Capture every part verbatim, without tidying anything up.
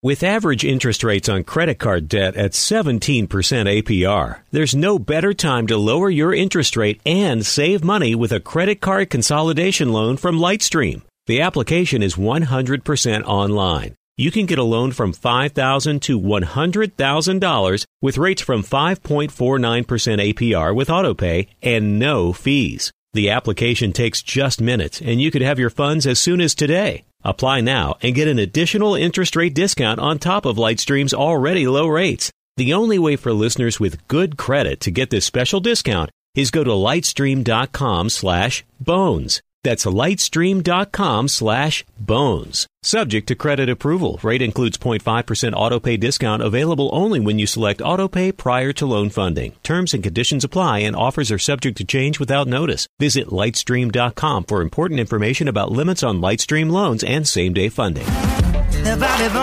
With average interest rates on credit card debt at seventeen percent A P R, there's no better time to lower your interest rate and save money with a credit card consolidation loan from Lightstream. The application is one hundred percent online. You can get a loan from five thousand dollars to one hundred thousand dollars with rates from five point four nine percent A P R with autopay and no fees. The application takes just minutes, and you could have your funds as soon as today. Apply now and get an additional interest rate discount on top of Lightstream's already low rates. The only way for listeners with good credit to get this special discount is go to lightstream.com slash bones. That's lightstream.com slash bones. Subject to credit approval. Rate includes zero point five percent autopay discount available only when you select autopay prior to loan funding. Terms and conditions apply and offers are subject to change without notice. Visit lightstream dot com for important information about limits on Lightstream loans and same-day funding. Let's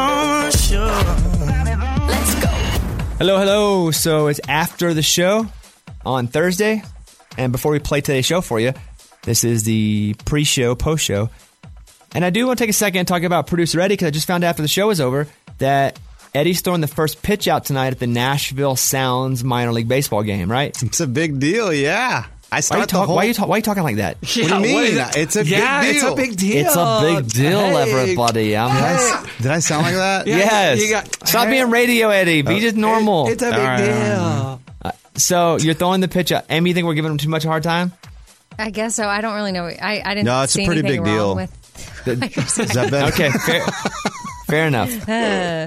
go. Hello, hello. So it's after the show on Thursday. And before we play today's show for you, this is the pre-show, post-show. And I do want to take a second and talk about producer Eddie, because I just found out after the show is over that Eddie's throwing the first pitch out tonight at the Nashville Sounds minor league baseball game, right? It's a big deal, yeah. I why, are you talk, whole... why, are you talk, why are you talking like that? Yeah, what do you mean? It's a yeah, big deal. It's a big deal. It's a big deal, hey. everybody. I'm Did I, did I sound like that? Yeah, yes. you got, Stop being radio, Eddie. Be oh. just normal. It, it's a big right, deal. Uh, so you're throwing the pitch out. Amy, you think we're giving him too much of a hard time? I guess so. I don't really know. I, I didn't No, it's see a pretty anything big wrong deal. with Is that better? Okay, fair, fair enough. Uh,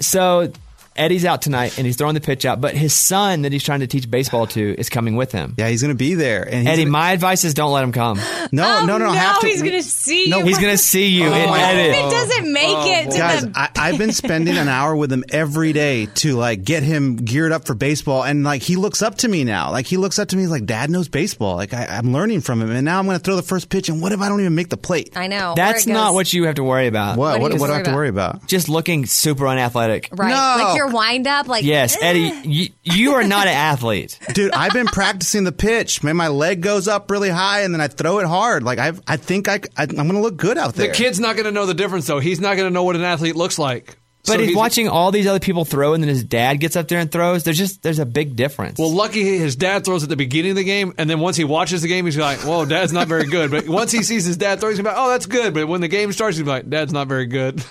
So Eddie's out tonight, and he's throwing the pitch out, but his son that he's trying to teach baseball to is coming with him. Yeah, he's going to be there. And he's Eddie, gonna... my advice is don't let him come. No, oh, no, no, no, I have to. he's going to see No, you. He's going to see you Oh, in my edit. If it doesn't make Oh, it to Guys, the... I, I've been spending an hour with him every day to like get him geared up for baseball, and like he looks up to me now. Like he looks up to me he's like, Dad knows baseball. Like I, I'm learning from him, and now I'm going to throw the first pitch. And what if I don't even make the plate? I know. That's Or it not goes- what you have to worry about. What? What What, do what, you do I have to worry worry about? Just looking super unathletic. Right. No. Like your wind up. Like, Yes, eh. Eddie, you, you are not an athlete. Dude, I've been practicing the pitch. Man, my leg goes up really high, and then I throw it hard. Like I, I think I, I I'm going to look good out The there. kid's not going to know the difference, though. He's not going to know what an athlete looks like. But So he's watching all these other people throw, and then his dad gets up there and throws. There's just there's a big difference. Well, lucky his dad throws at the beginning of the game, and then once he watches the game, he's like, "Whoa, Dad's not very good." But once he sees his dad throw, he's like, "Oh, that's good." But when the game starts, he's like, "Dad's not very good."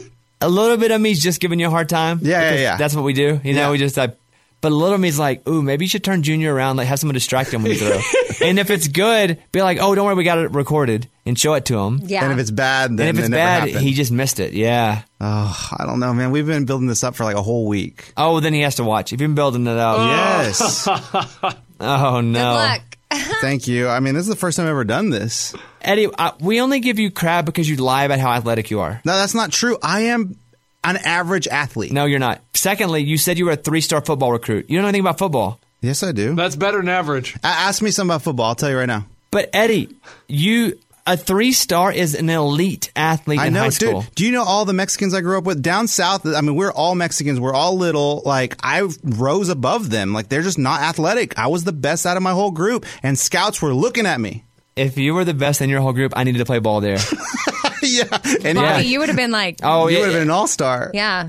a little bit of me's just giving you a hard time. Yeah, yeah, because yeah. That's what we do. You know, Yeah. we just like. But a little of me's like, ooh, maybe you should turn Junior around, like have someone distract him when you throw. And if it's good, be like, oh, don't worry, we got it recorded, and show it to him. Yeah. And if it's bad, then And if it's it never bad, happened. he just missed it. Yeah. Oh, I don't know, man. We've been building this up for like a whole week. Oh, then he has to watch. If you've been building it up. Yes. Oh, no. Good luck. Thank you. I mean, this is the first time I've ever done this. Eddie, uh, we only give you crap because you lie about how athletic you are. No, that's not true. I am an average athlete. No, you're not. Secondly, you said you were a three-star football recruit. You don't know anything about football. Yes, I do. That's better than average. A- Ask me something about football. I'll tell you right now. But, Eddie, you a three-star is an elite athlete I in know, high dude. school. Do you know all the Mexicans I grew up with down south? I mean, we're all Mexicans. We're all little. Like I rose above them. Like they're just not athletic. I was the best out of my whole group, and scouts were looking at me. If you were the best in your whole group, I needed to play ball there. Yeah, and Bobby, Yeah. you would have been like, Oh, you yeah. would have been an all-star. yeah.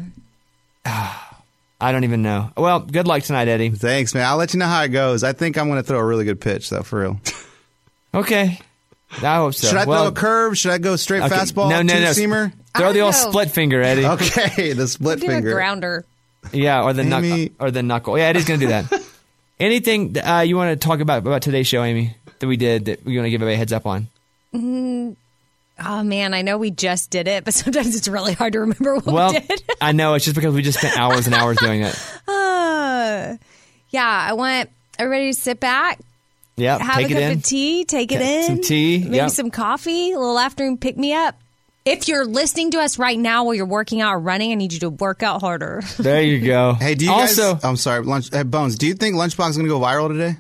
I don't even know. Well, good luck tonight, Eddie. Thanks, man. I'll let you know how it goes. I think I'm going to throw a really good pitch, though, for real. Okay. I hope so. Should I well, throw a curve? Should I go straight okay. fastball? No, no, no. Two-seamer? Throw I the old don't know. split finger, Eddie. Okay, the split Do finger. a grounder. Yeah, or the knuckle. Amy. Or the knuckle. Yeah, Eddie's going to do that. Anything uh, you want to talk about about today's show, Amy, that we did that we want to give everybody a heads up on? Oh, man, I know we just did it, but sometimes it's really hard to remember what Well, we did. I know. It's just because we just spent hours and hours doing it. Uh, yeah, I want everybody to sit back, Yeah, have take a it cup in. of tea, take it Yeah, in. some tea, Maybe yep. some coffee, a little afternoon pick me up. If you're listening to us right now while you're working out or running, I need you to work out harder. There you go. Hey, do you also, guys... I'm sorry, lunch, hey, Bones, do you think Lunchbox is going to go viral today?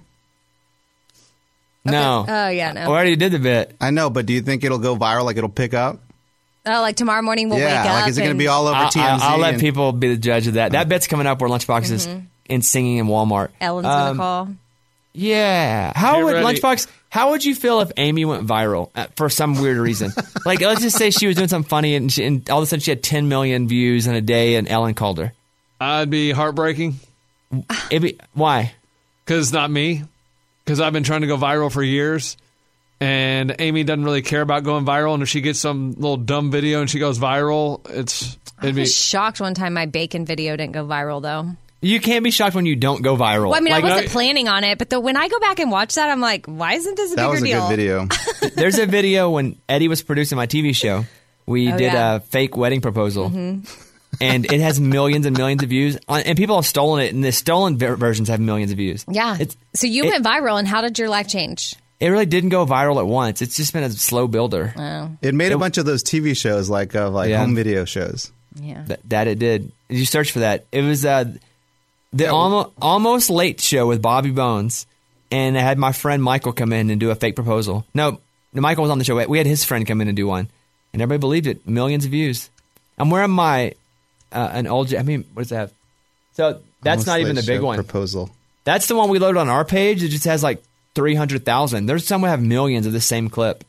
no. Oh, yeah, no. I already did the bit. I know, but do you think it'll go viral, like it'll pick up? Oh, like tomorrow morning we'll yeah, wake up. like is it going to and- be all over I'll, T M Z? I'll, I'll let and- people be the judge of that. That bit's coming up where Lunchbox is in singing in Walmart. Ellen's Um, going to call. Yeah. How Get would ready. Lunchbox? How would you feel if Amy went viral uh, for some weird reason? Like, let's just say she was doing something funny, and, she, and all of a sudden she had ten million views in a day, and Ellen called her. I'd be heartbreaking It'd be, why? because it's not me. Because I've been trying to go viral for years, and Amy doesn't really care about going viral. And if she gets some little dumb video and she goes viral, it's I it'd be. was shocked one time my bacon video didn't go viral, though. You can't be shocked when you don't go viral. Well, I mean, Like, I wasn't no- planning on it, but the, when I go back and watch that, I'm like, why isn't this a That bigger was a deal? good video. there's a video when Eddie was producing my T V show. We Oh, did yeah. a fake wedding proposal. And it has millions and millions of views. And people have stolen it, and the stolen ver- versions have millions of views. Yeah. It's, so you it- went viral, and how did your life change? it really didn't go viral at once. It's just been a slow builder. It made a bunch of those T V shows, like of like Yeah. home video shows. Yeah. That, that it did. You search for that. It was uh, the almost, almost Late show with Bobby Bones, and I had my friend Michael come in and do a fake proposal. No, Michael was on the show. We had his friend come in and do one, and everybody believed it. Millions of views. I'm wearing my uh, an old. I mean, what does that have? So that's Almost not even Late the big Show one. Proposal. That's the one we loaded on our page. It just has like three hundred thousand. There's some that have millions of the same clip.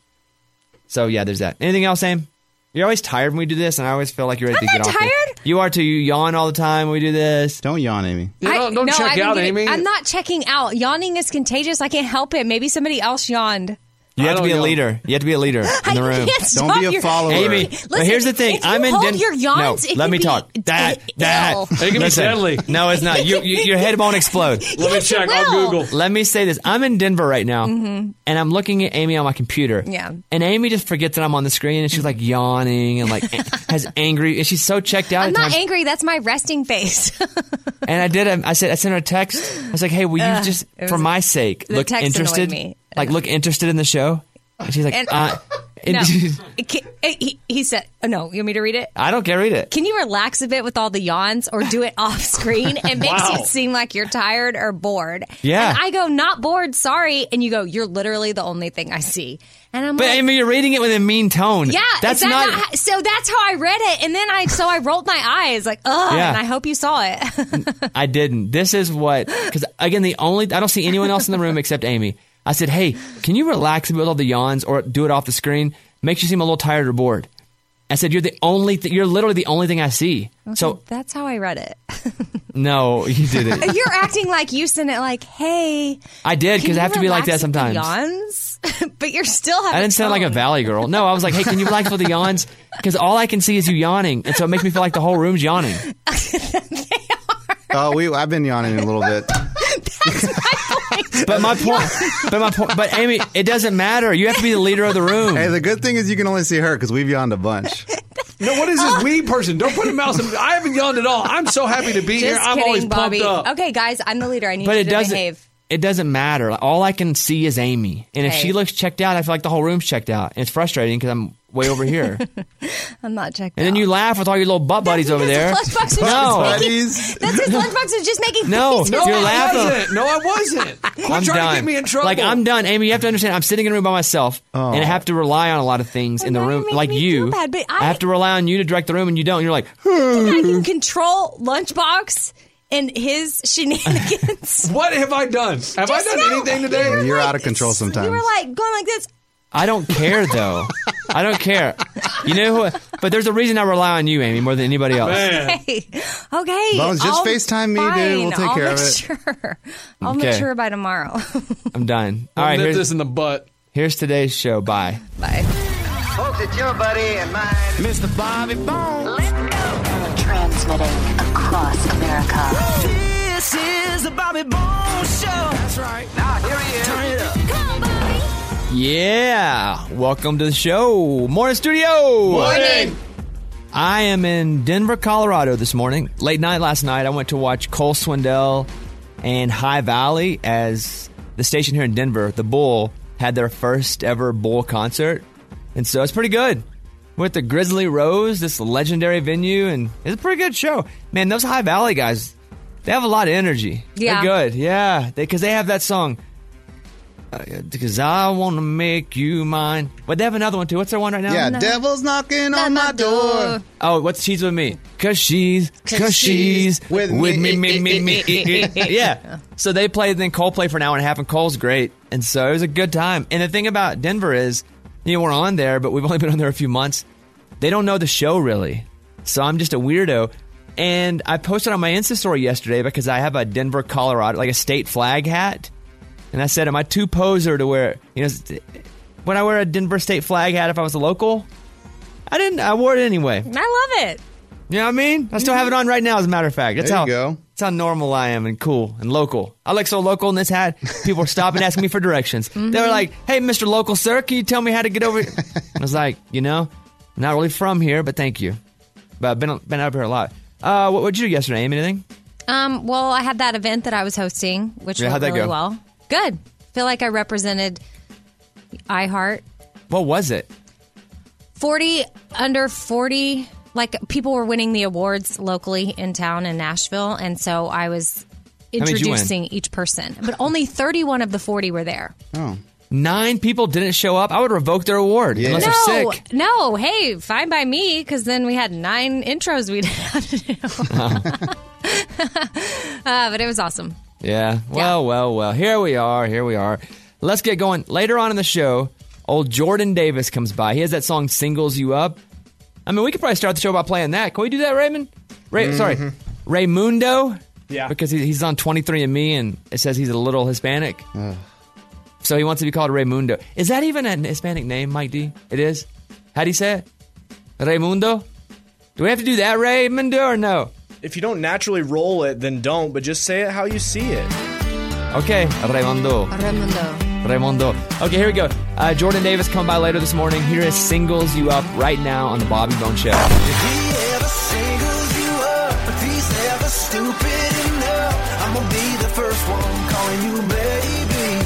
So yeah, there's that. Anything else, Aim? You're always tired when we do this, and I always feel like you're ready I'm to get not off. it. tired. You are too. You yawn all the time when we do this. Don't yawn, Amy. You I- don't don't no, check I've been out, getting- Amy. I'm not checking out. Yawning is contagious. I can't help it. Maybe somebody else yawned. You I have to don't be a yawn. leader. You have to be a leader in the I room. can't Don't stop be a your- follower. Amy, Listen, but here's the thing. if you I'm in hold Den- your yawns, no, it let can me be talk. That ill. that. It can be Listen. deadly. No, it's not. You, you, your head won't explode. Let me Yes, it check. I'll will. Google. Let me say this. I'm in Denver right now, and I'm looking at Amy on my computer. Yeah. And Amy just forgets that I'm on the screen, and she's like yawning and like has angry, and she's so checked out. I'm at not times. angry. That's my resting face. And I did. A, I said. I sent her a text. I was like, "Hey, will you Ugh, just, it for was- my sake, the look text annoyed interested? me. Like, look interested in the show." And she's like, And- uh, and no. It ca- it- he, he said, oh, no, you want me to read it? I don't care. Read it. Can you relax a bit with all the yawns or do it off screen? It makes Wow. you seem like you're tired or bored. Yeah. And I go, not bored, sorry. And you go, you're literally the only thing I see. And I'm But like, Amy, you're reading it with a mean tone. yeah, that's is that not. not, so that's how I read it. And then I, so I rolled my eyes like, ugh, Yeah. and I hope you saw it. I didn't. This is what, because again, the only, I don't see anyone else in the room except Amy. I said, hey, can you relax a bit with all the yawns or do it off the screen? Makes you seem a little tired or bored. I said, you're the only, th- you're literally the only thing I see. So, That's how I read it. no, you didn't. You're acting like you sent it like, hey. I did, can because you I have to be like that relax with the sometimes. Yawns? But you're still having I didn't sound like a tone. valley girl. No, I was like, hey, can you relax with the yawns? Because all I can see is you yawning. And so it makes me feel like the whole room's yawning. Oh, we. I've been yawning a little bit. But my point, but my point, but Amy, it doesn't matter. You have to be the leader of the room. Hey, the good thing is you can only see her because we've yawned a bunch. No, what is this we person? Don't put a mouse in. I haven't yawned at all. I'm so happy to be here. Just I'm kidding, always Bobby. pumped up. Okay, guys, I'm the leader. I need But you it to doesn't. behave. It doesn't matter. All I can see is Amy, and if Hey. she looks checked out, I feel like the whole room's checked out, and it's frustrating because I'm way over here. I'm not checked And then out. you laugh with all your little butt buddies over there. That's his lunchbox is No. just making, Buddies. that's his lunchbox is just making No, faces. you're I laughing. wasn't. No, I wasn't. Quit I'm trying done. to get me in trouble. Like I'm done, Amy. You have to understand. I'm sitting in a room by myself, and I have to rely on a lot of things Well, in the now you're room, making like me you. feel bad, but I- have to rely on you to direct the room, and you don't. You're like, I can control lunchbox and his shenanigans. What have I done? Have I Just done now, anything you today? were You're like- out of control sometimes. You were like going like this. I don't care though. I don't care. You know who? But there's a reason I rely on you, Amy, more than anybody else. Man. Hey, okay. Bones, just I'll- FaceTime me, dude. fine, We'll take I'll care make of it. Sure. I'll Okay. make sure by tomorrow. I'm done. All I'll right, nip here's, this in the butt. here's today's show. Bye. Bye. Folks, it's your buddy and mine. Mister Bobby Bones. Transmitting across America. This is the Bobby Bones Show. That's right. Now, here he is. Turn it up. Yeah. Welcome to the show. Morning studio. Morning. I am in Denver, Colorado this morning. Late night last night, I went to watch Cole Swindell and High Valley as the station here in Denver, the Bull, had their first ever Bull concert. And so it's pretty good. With the Grizzly Rose, this legendary venue, and it's a pretty good show. Man, those High Valley guys, they have a lot of energy. Yeah. They're good. Yeah. Because they, 'cause they have that song. Because I want to make you mine. But they have another one, too. What's their one right now? Yeah, devil's knocking on my door. Oh, what's She's With Me? Because she's, because she's with with me. me, me, me, me. Yeah. So they played, then Cole played for an hour and a half, and Cole's great. And so it was a good time. And the thing about Denver is, you know, we're on there, but we've only been on there a few months. They don't know the show, really. So I'm just a weirdo. And I posted on my Insta story yesterday because I have a Denver, Colorado, like a state flag hat. And I said, am I too poser to wear, you know, when I wear a Denver State flag hat if I was a local? I didn't, I wore it anyway. I love it. You know what I mean? I still have it on right now, as a matter of fact. That's There how, you go. That's how normal I am and cool and local. I look so local in this hat, people were stopping asking me for directions. Mm-hmm. They were like, hey, Mister Local, sir, can you tell me how to get over here? I was like, you know, I'm not really from here, but thank you. But I've been, been out here a lot. Uh, what did you do yesterday, Amy? Anything? Um, well, I had that event that I was hosting, which Yeah, went how'd that really go? well. Good. Feel like I represented iHeart. What was it? forty under forty, like people were winning the awards locally in town in Nashville, and so I was many did you win? introducing each person. But only thirty-one of the forty were there. Oh. Nine people didn't show up. I would revoke their award Yeah. unless No, they're sick. no, hey, fine by me, because then we had nine intros we'd have to do. uh, but it was awesome. Yeah. Well, well, well. Here we are. Here we are. Let's get going. Later on in the show, old Jordan Davis comes by. He has that song "Singles You Up." I mean, we could probably start the show by playing that. Can we do that, Raymond? Ray, Mm-hmm. Sorry, Raymundo. Yeah. Because he, he's on twenty-three and me, and it says he's a little Hispanic. So he wants to be called Raymundo. Is that even a Hispanic name, Mike D? It is. How do you say it? Raymundo. Do we have to do that, Raymundo, or no? If you don't naturally roll it, then don't, but just say it how you see it. Okay, Raymundo. Raimundo. Raymundo. Okay, here we go. Uh, Jordan Davis come by later this morning. Here is Singles You Up right now on the Bobby Bone Show. If he ever singles you up, if he's ever stupid enough, I'm gonna be the first one calling you baby.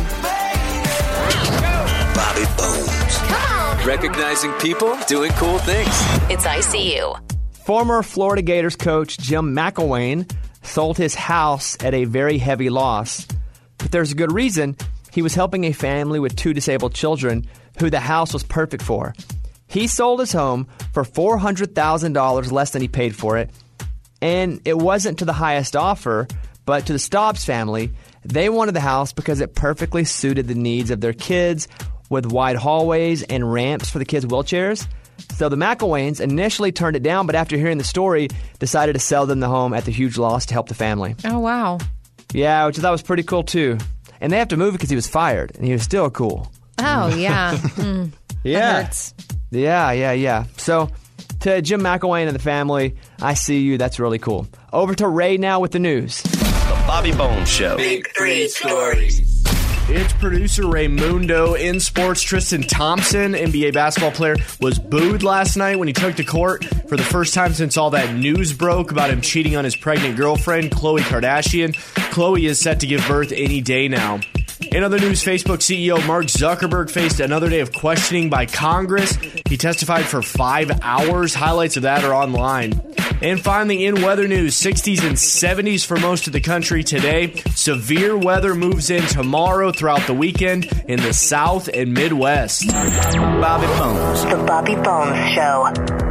Bobby Bones. Come on. Recognizing people doing cool things. It's I C U. Former Florida Gators coach Jim McElwain sold his house at a very heavy loss. But there's a good reason. He was helping a family with two disabled children who the house was perfect for. He sold his home for four hundred thousand dollars less than he paid for it. And it wasn't to the highest offer, but to the Stobbs family. They wanted the house because it perfectly suited the needs of their kids, with wide hallways and ramps for the kids' wheelchairs. So the McElwains initially turned it down, but after hearing the story, decided to sell them the home at the huge loss to help the family. Oh, wow. Yeah, which I thought was pretty cool, too. And they have to move because he was fired, and he was still cool. Oh, yeah. Mm, Yeah. that hurts. Yeah, yeah, yeah. So, to Jim McElwain and the family, I see you. That's really cool. Over to Ray now with the news. The Bobby Bones Show. Big three stories. It's producer Raymundo. In sports, Tristan Thompson, N B A basketball player, was booed last night when he took to court for the first time since all that news broke about him cheating on his pregnant girlfriend, Khloe Kardashian. Khloe is set to give birth any day now. In other news, Facebook C E O Mark Zuckerberg faced another day of questioning by Congress. He testified for five hours. Highlights of that are online. And finally, in weather news, sixties and seventies for most of the country today. Severe weather moves in tomorrow throughout the weekend in the South and Midwest. Bobby Bones. The Bobby Bones Show.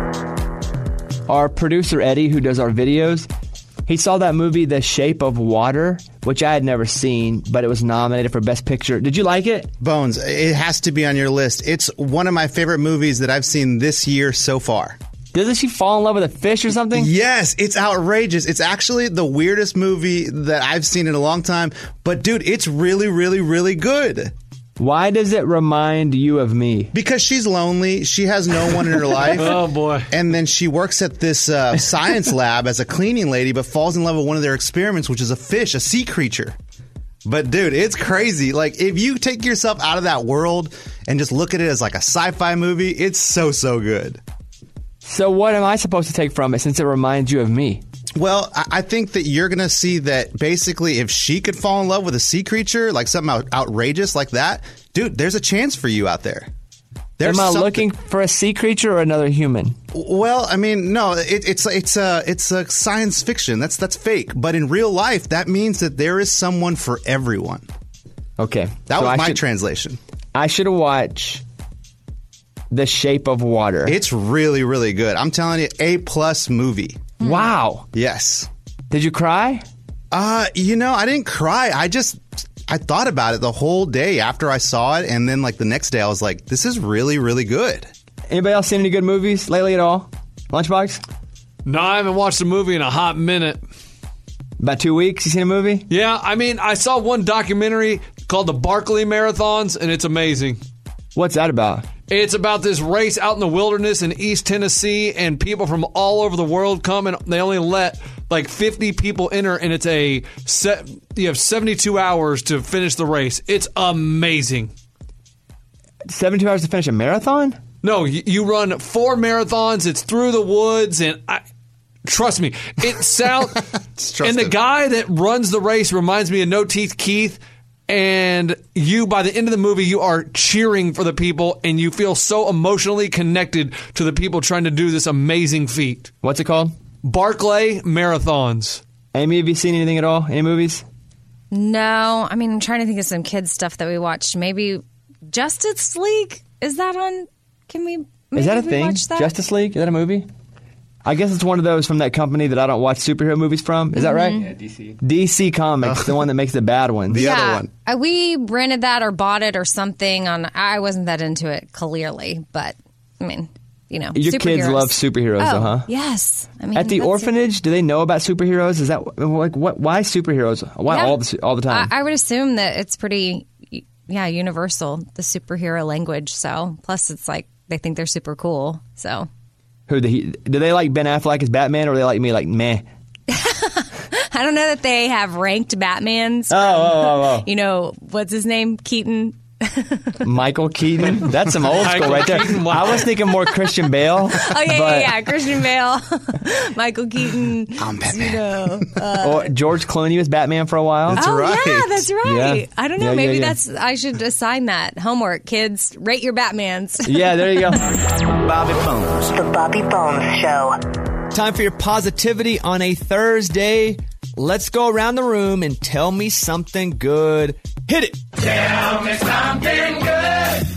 Our producer, Eddie, who does our videos, he saw that movie, The Shape of Water, which I had never seen, but it was nominated for Best Picture. Did you like it? Bones, it has to be on your list. It's one of my favorite movies that I've seen this year so far. Doesn't she fall in love with a fish or something? Yes, it's outrageous. It's actually the weirdest movie that I've seen in a long time. But, dude, it's really, really, really good. Why does it remind you of me? Because she's lonely. She has no one in her life. Oh, boy. And then she works at this uh, science lab as a cleaning lady, but falls in love with one of their experiments, which is a fish, a sea creature. But, dude, it's crazy. Like, if you take yourself out of that world and just look at it as like a sci-fi movie, it's so, so good. So what am I supposed to take from it since it reminds you of me? Well, I I think that you're going to see that basically if she could fall in love with a sea creature, like something out- outrageous like that, dude, there's a chance for you out there. There's am I something- looking for a sea creature or another human? Well, I mean, no, it, it's it's a it's a science fiction. That's that's fake. But in real life, that means that there is someone for everyone. Okay. That so was I my should, translation. I should watch The Shape of Water. It's really, really good. I'm telling you, A plus movie. Wow. Yes. Did you cry? Uh, you know, I didn't cry. I just I thought about it the whole day after I saw it, and then like the next day I was like, this is really, really good. Anybody else seen any good movies lately at all? Lunchbox? No, I haven't watched a movie in a hot minute. About two weeks, you seen a movie? Yeah, I mean, I saw one documentary called the Barkley Marathons, and it's amazing. What's that about? It's about this race out in the wilderness in East Tennessee, and people from all over the world come, and they only let like fifty people enter, and it's a set. You have seventy-two hours to finish the race. It's amazing. seventy-two hours to finish a marathon? No, you, you run four marathons. It's through the woods, and I, trust me, it sounds. And the guy that runs the race reminds me of No Teeth Keith. And you, by the end of the movie, you are cheering for the people, and you feel so emotionally connected to the people trying to do this amazing feat. What's it called? Barkley Marathons. Amy, have you seen anything at all? Any movies? No. I mean, I'm trying to think of some kids stuff that we watched. Maybe Justice League? Is that on? Can we? Is that a we thing? watch that? Justice League? Is that a movie? I guess it's one of those from that company that I don't watch superhero movies from. Is that right? Mhm. Yeah, D C. D C Comics, the one that makes the bad ones. The yeah, other one. Uh, we rented that or bought it or something. On I wasn't that into it clearly, but I mean, you know, Your kids superheroes. love superheroes, oh, though, huh? Yes. I mean, At the that's- orphanage, do they know about superheroes? Is that like what? Why superheroes? Why Yeah. all the all the time? I, I would assume that it's pretty, yeah, universal, the superhero language. So plus, it's like they think they're super cool. So. Who do, he, do they like Ben Affleck as Batman, or are they like me, like meh? I don't know that they have ranked Batmans. Oh, oh, oh, oh. You know, what's his name? Keaton. Michael Keaton. That's some old school Michael right there. Keaton, wow. I was thinking more Christian Bale. Oh, yeah, but, yeah, yeah. Christian Bale. Michael Keaton. I'm Batman. You know, uh, Or George Clooney was Batman for a while. That's oh, right. yeah, that's right. Yeah. I don't know. Yeah, Maybe yeah, yeah. that's, I should assign that. Homework, kids. Rate your Batmans. Yeah, there you go. Bobby Bones. The Bobby Bones Show. Time for your positivity on a Thursday. Let's go around the room and tell me something good. Hit it. Tell me something good.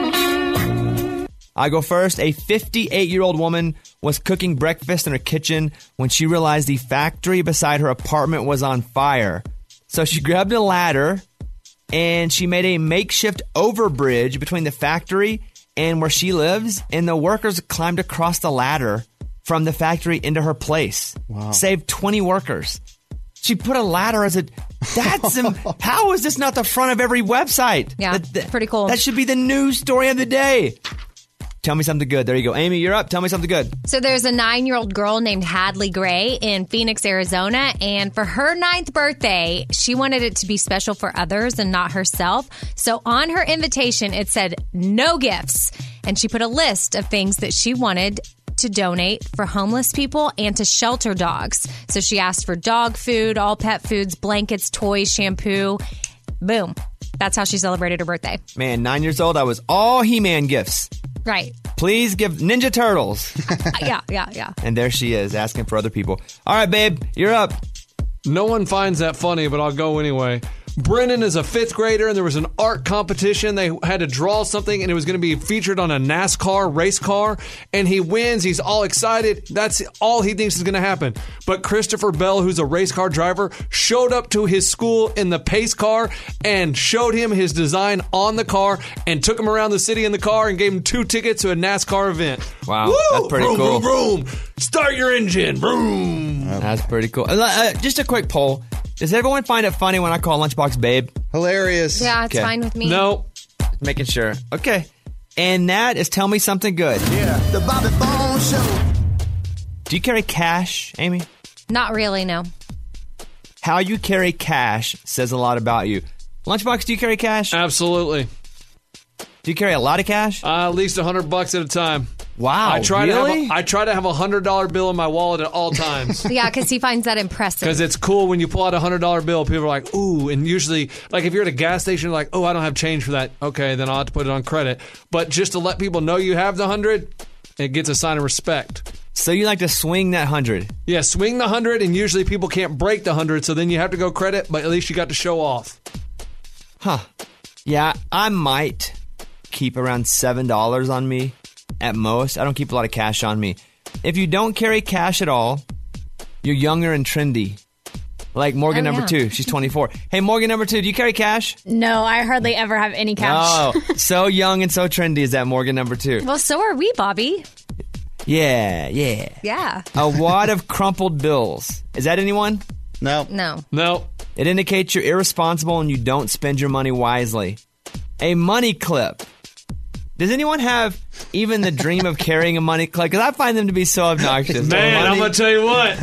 I go first. A fifty-eight-year-old woman was cooking breakfast in her kitchen when she realized the factory beside her apartment was on fire. So she grabbed a ladder and she made a makeshift overbridge between the factory and where she lives, and the workers climbed across the ladder from the factory into her place. Wow. Saved twenty workers. She put a ladder as a... That's... Im- how is this not the front of every website? Yeah, That- that- pretty cool. That should be the news story of the day. Tell me something good. There you go. Amy, you're up. Tell me something good. So there's a nine-year-old girl named Hadley Gray in Phoenix, Arizona, and for her ninth birthday, she wanted it to be special for others and not herself. So on her invitation, it said no gifts, and she put a list of things that she wanted to donate for homeless people and to shelter dogs. So she asked for dog food, all pet foods, blankets, toys, shampoo. Boom. That's how she celebrated her birthday. Man, nine years old, I was all He-Man gifts. Right. Please give Ninja Turtles. Uh, yeah, yeah, yeah. And there she is, asking for other people. All right, babe, you're up. No one finds that funny, but I'll go anyway. Brennan is a fifth grader, and there was an art competition. They had to draw something, and it was going to be featured on a NASCAR race car. And he wins. He's all excited. That's all he thinks is going to happen. But Christopher Bell, who's a race car driver, showed up to his school in the pace car and showed him his design on the car and took him around the city in the car and gave him two tickets to a NASCAR event. Wow, Woo! that's pretty vroom, cool. Vroom, vroom. Start your engine. Vroom. That's pretty cool. Uh, uh, just a quick poll. Does everyone find it funny when I call Lunchbox babe? Hilarious. Yeah, it's Okay. fine with me. No. Making sure. Okay. And that is Tell Me Something Good. Yeah, the Bobby Bones Show. Do you carry cash, Amy? Not really, no. How you carry cash says a lot about you. Lunchbox, do you carry cash? Absolutely. Do you carry a lot of cash? Uh, at least a hundred bucks at a time. Wow, I try really? to have a, I try to have a hundred dollar bill in my wallet at all times. Yeah, because he finds that impressive. Because it's cool when you pull out a hundred dollar bill. People are like, "Ooh!" And usually, like if you're at a gas station, you're like, "Oh, I don't have change for that." Okay, then I'll have to put it on credit. But just to let people know you have the hundred, it gets a sign of respect. So you like to swing that hundred? Yeah, swing the hundred, and usually people can't break the hundred, so then you have to go credit. But at least you got to show off. Huh. Yeah, I might keep around seven dollars on me at most. I don't keep a lot of cash on me. If you don't carry cash at all, you're younger and trendy. Like Morgan Oh, number yeah. two. She's twenty-four. Hey, Morgan number two, do you carry cash? No, I hardly ever have any cash. Oh, so young and so trendy is that Morgan number two. Well, so are we, Bobby. Yeah, yeah. Yeah. A wad of crumpled bills. Is that anyone? No. No. No. It indicates you're irresponsible and you don't spend your money wisely. A money clip. Does anyone have even the dream of carrying a money clip? Because I find them to be so obnoxious. Man, Money- I'm going to tell you what.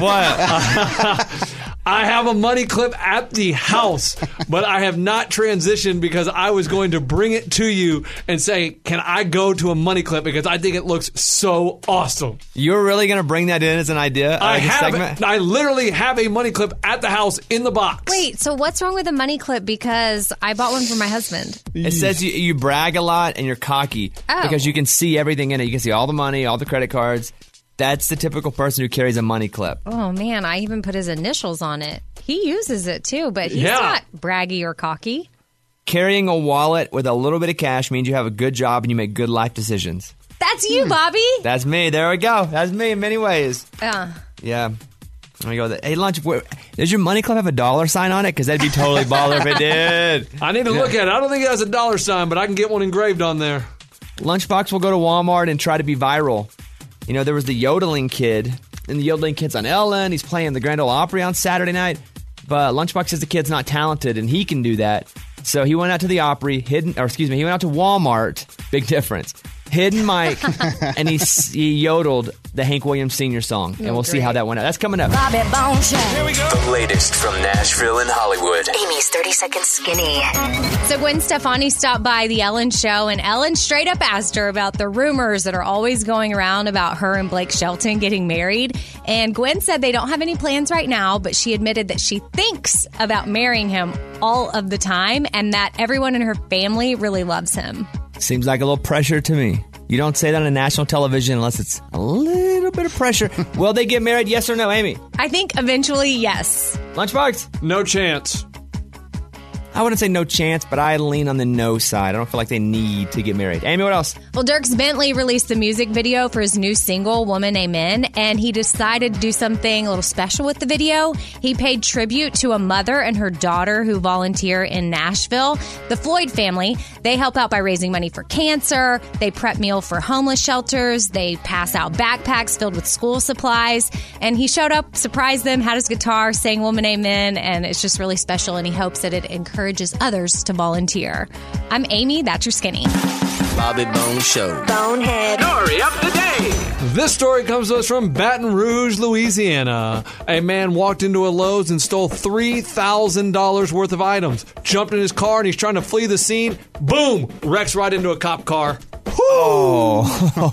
What? I have a money clip at the house, but I have not transitioned because I was going to bring it to you and say, can I go to a money clip? Because I think it looks so awesome. You're really going to bring that in as an idea? I like a have segment? it. I literally have a money clip at the house in the box. Wait, so what's wrong with a money clip? Because I bought one for my husband. It says you, you brag a lot and you're cocky Oh. because you can see everything in it. You can see all the money, all the credit cards. That's the typical person who carries a money clip. Oh, man, I even put his initials on it. He uses it, too, but he's Yeah. not braggy or cocky. Carrying a wallet with a little bit of cash means you have a good job and you make good life decisions. That's you, Bobby. That's me. There we go. That's me in many ways. Uh, Yeah. There we go. Hey, lunch. Where, does your money club have a dollar sign on it? Because that'd be totally baller if it did. I need to look at it. I don't think it has a dollar sign, but I can get one engraved on there. Lunchbox will go to Walmart and try to be viral. You know, there was the yodeling kid, and the yodeling kid's on Ellen. He's playing the Grand Ole Opry on Saturday night. But Lunchbox says the kid's not talented, and he can do that. So he went out to the Opry, hidden, or excuse me, he went out to Walmart. Big difference. Hidden mic, and he, he yodeled the Hank Williams Senior song. And Oh, we'll see great. how that went out. That's coming up. Bobby Bone Show. Here we go. The latest from Nashville and Hollywood. Amy's thirty Second Skinny. So Gwen Stefani stopped by the Ellen show, and Ellen straight up asked her about the rumors that are always going around about her and Blake Shelton getting married. And Gwen said they don't have any plans right now, but she admitted that she thinks about marrying him all of the time and that everyone in her family really loves him. Seems like a little pressure to me. You don't say that on national television unless it's a little bit of pressure. Will they get married? Yes or no, Amy? I think eventually, yes. Lunchbox? No chance. I wouldn't say no chance, but I lean on the no side. I don't feel like they need to get married. Amy, what else? Well, Dierks Bentley released the music video for his new single, Woman Amen, and he decided to do something a little special with the video. He paid tribute to a mother and her daughter who volunteer in Nashville. The Floyd family, they help out by raising money for cancer. They prep meal for homeless shelters. They pass out backpacks filled with school supplies. And he showed up, surprised them, had his guitar, sang Woman Amen, and it's just really special, and he hopes that it encourages others to volunteer. I'm Amy, that's your skinny. Bobby Bone Show. Bonehead. Story of the day. This story comes to us from Baton Rouge, Louisiana. A man walked into a Lowe's and stole three thousand dollars worth of items. Jumped in his car and he's trying to flee the scene. Boom! Wrecks right into a cop car. Oh.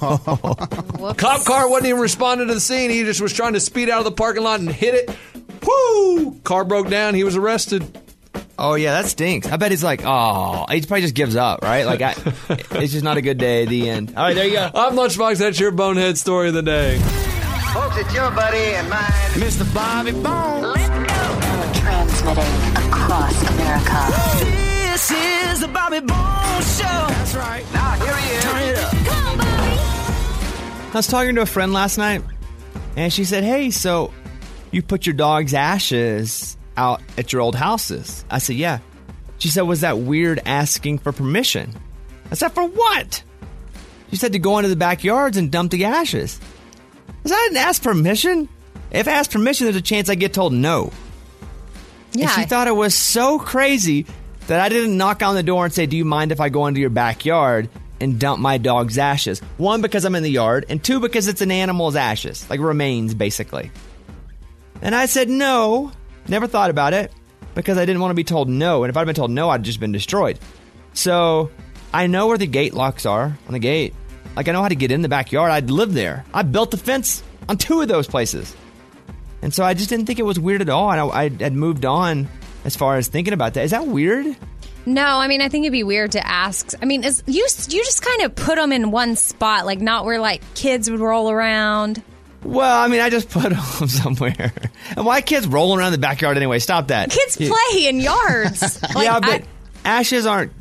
Cop car wasn't even responding to the scene. He just was trying to speed out of the parking lot and hit it. Woo! Car broke down. He was arrested. Oh, yeah, that stinks. I bet he's like, oh, he probably just gives up, right? Like, I, it's just not a good day at the end. All right, there you go. I'm Lunchbox. That's your bonehead story of the day. Folks, it's your buddy and mine, Mister Bobby Bone. Transmitting across America. This is the Bobby Bone Show. That's right. Now here he is. Turn it up. Come on, Bobby. I was talking to a friend last night, and she said, hey, so you put your dog's ashes out at your old houses? I said, yeah. She said, was that weird asking for permission? I said, for what? She said to go into the backyards and dump the ashes. I said, I didn't ask permission. If I ask permission, there's a chance I get told no. Yeah. And she thought it was so crazy that I didn't knock on the door and say, do you mind if I go into your backyard and dump my dog's ashes? One, because I'm in the yard, and two, because it's an animal's ashes, like remains, basically. And I said no. Never thought about it because I didn't want to be told no. And if I'd been told no, I'd just been destroyed. So I know where the gate locks are on the gate. Like, I know how to get in the backyard. I'd lived there. I built the fence on two of those places. And so I just didn't think it was weird at all. And I, I had moved on as far as thinking about that. Is that weird? No, I mean, I think it'd be weird to ask. I mean, is, you you just kind of put them in one spot, like not where like kids would roll around. Well, I mean, I just put them somewhere. And why kids rolling around the backyard anyway? Stop that. Kids Yeah. play in yards. Like, yeah, but I- ashes aren't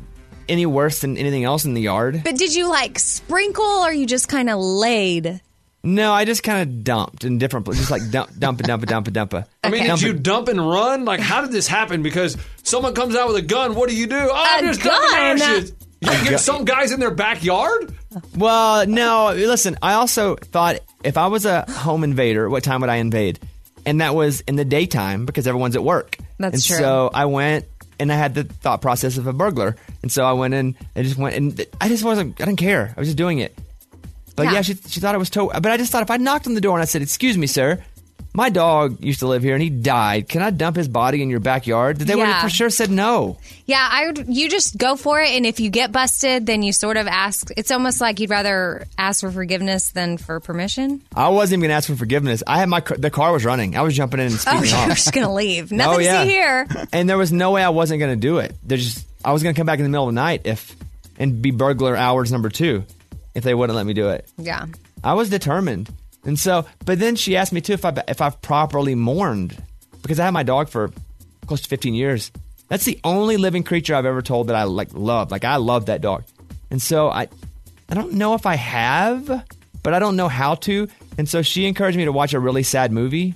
any worse than anything else in the yard. But did you like sprinkle or you just kind of laid? No, I just kind of dumped in different places. Just like dump, dump, dump, dump, dump. I mean, dump did you it. dump and run? Like, how did this happen? Because someone comes out with a gun. What do you do? Oh, I'm A just dumping gun? ashes. You A get gun. some guys in their backyard? Well, no, listen, I also thought if I was a home invader, what time would I invade? And that was in the daytime because everyone's at work. That's and true. So I went and I had the thought process of a burglar. And so I went in and just went and I just wasn't, I didn't care. I was just doing it. But yeah, Yeah. she, she thought it was to. But I just thought if I knocked on the door and I said, "Excuse me, sir, my dog used to live here and he died. Can I dump his body in your backyard?" They would Yeah. have for sure said no. Yeah, I would. You just go for it, and if you get busted, then you sort of ask. It's almost like you'd rather ask for forgiveness than for permission. I wasn't even going to ask for forgiveness. I had my car, the car was running. I was jumping in and Oh, speeding you're off. just gonna leave. Nothing Oh, yeah. to see here. And there was no way I wasn't going to do it. There's just I was going to come back in the middle of the night if and be burglar hours number two if they wouldn't let me do it. Yeah. I was determined. And so, but then she asked me too if I if I've properly mourned because I had my dog for close to fifteen years. That's the only living creature I've ever told that I like love. Like I love that dog. And so I I don't know if I have, but I don't know how to. And so she encouraged me to watch a really sad movie.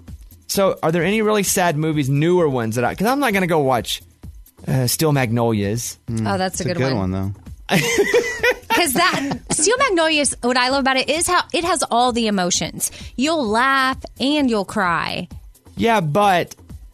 So, are there any really sad movies, newer ones that I cuz I'm not going to go watch uh, Steel Magnolias. Oh, that's a It's good, a good one. one, though. Because that Steel Magnolias, what I love about it is how it has all the emotions. You'll laugh and you'll cry. Yeah, but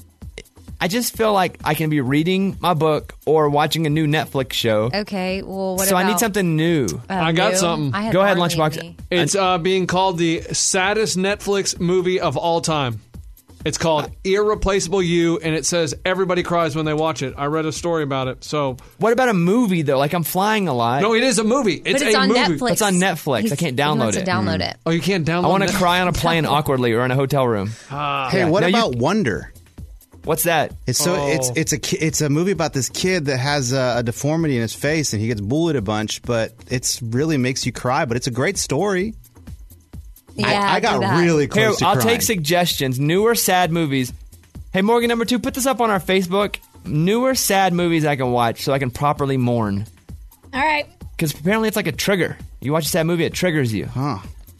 I just feel like I can be reading my book or watching a new Netflix show. Okay, well, what so about? I need something new. uh, I got new? something. I had Go ahead, Marley and Lunchbox. Me. It's uh, being called the saddest Netflix movie of all time. It's called Irreplaceable You, and it says everybody cries when they watch it. I read a story about it. So, What about a movie though? Like I'm flying a lot. no, it is a movie. It's, But it's a on movie. Netflix. It's on Netflix. He's- I can't he download wants it. to download it. Oh, you can't download I want to that? cry on a plane awkwardly or in a hotel room. Hey, what Now you- about Wonder? What's that? It's so Oh. it's it's a ki- it's a movie about this kid that has a, a deformity in his face and he gets bullied a bunch, but it's really makes you cry. But it's a great story. Yeah, I, I do got that. really Here, close to I'll crying. take suggestions. Newer sad movies. Hey, Morgan number two, put this up on our Facebook. Newer sad movies I can watch so I can properly mourn. All right. Because apparently it's like a trigger. You watch a sad movie, it triggers you. Huh?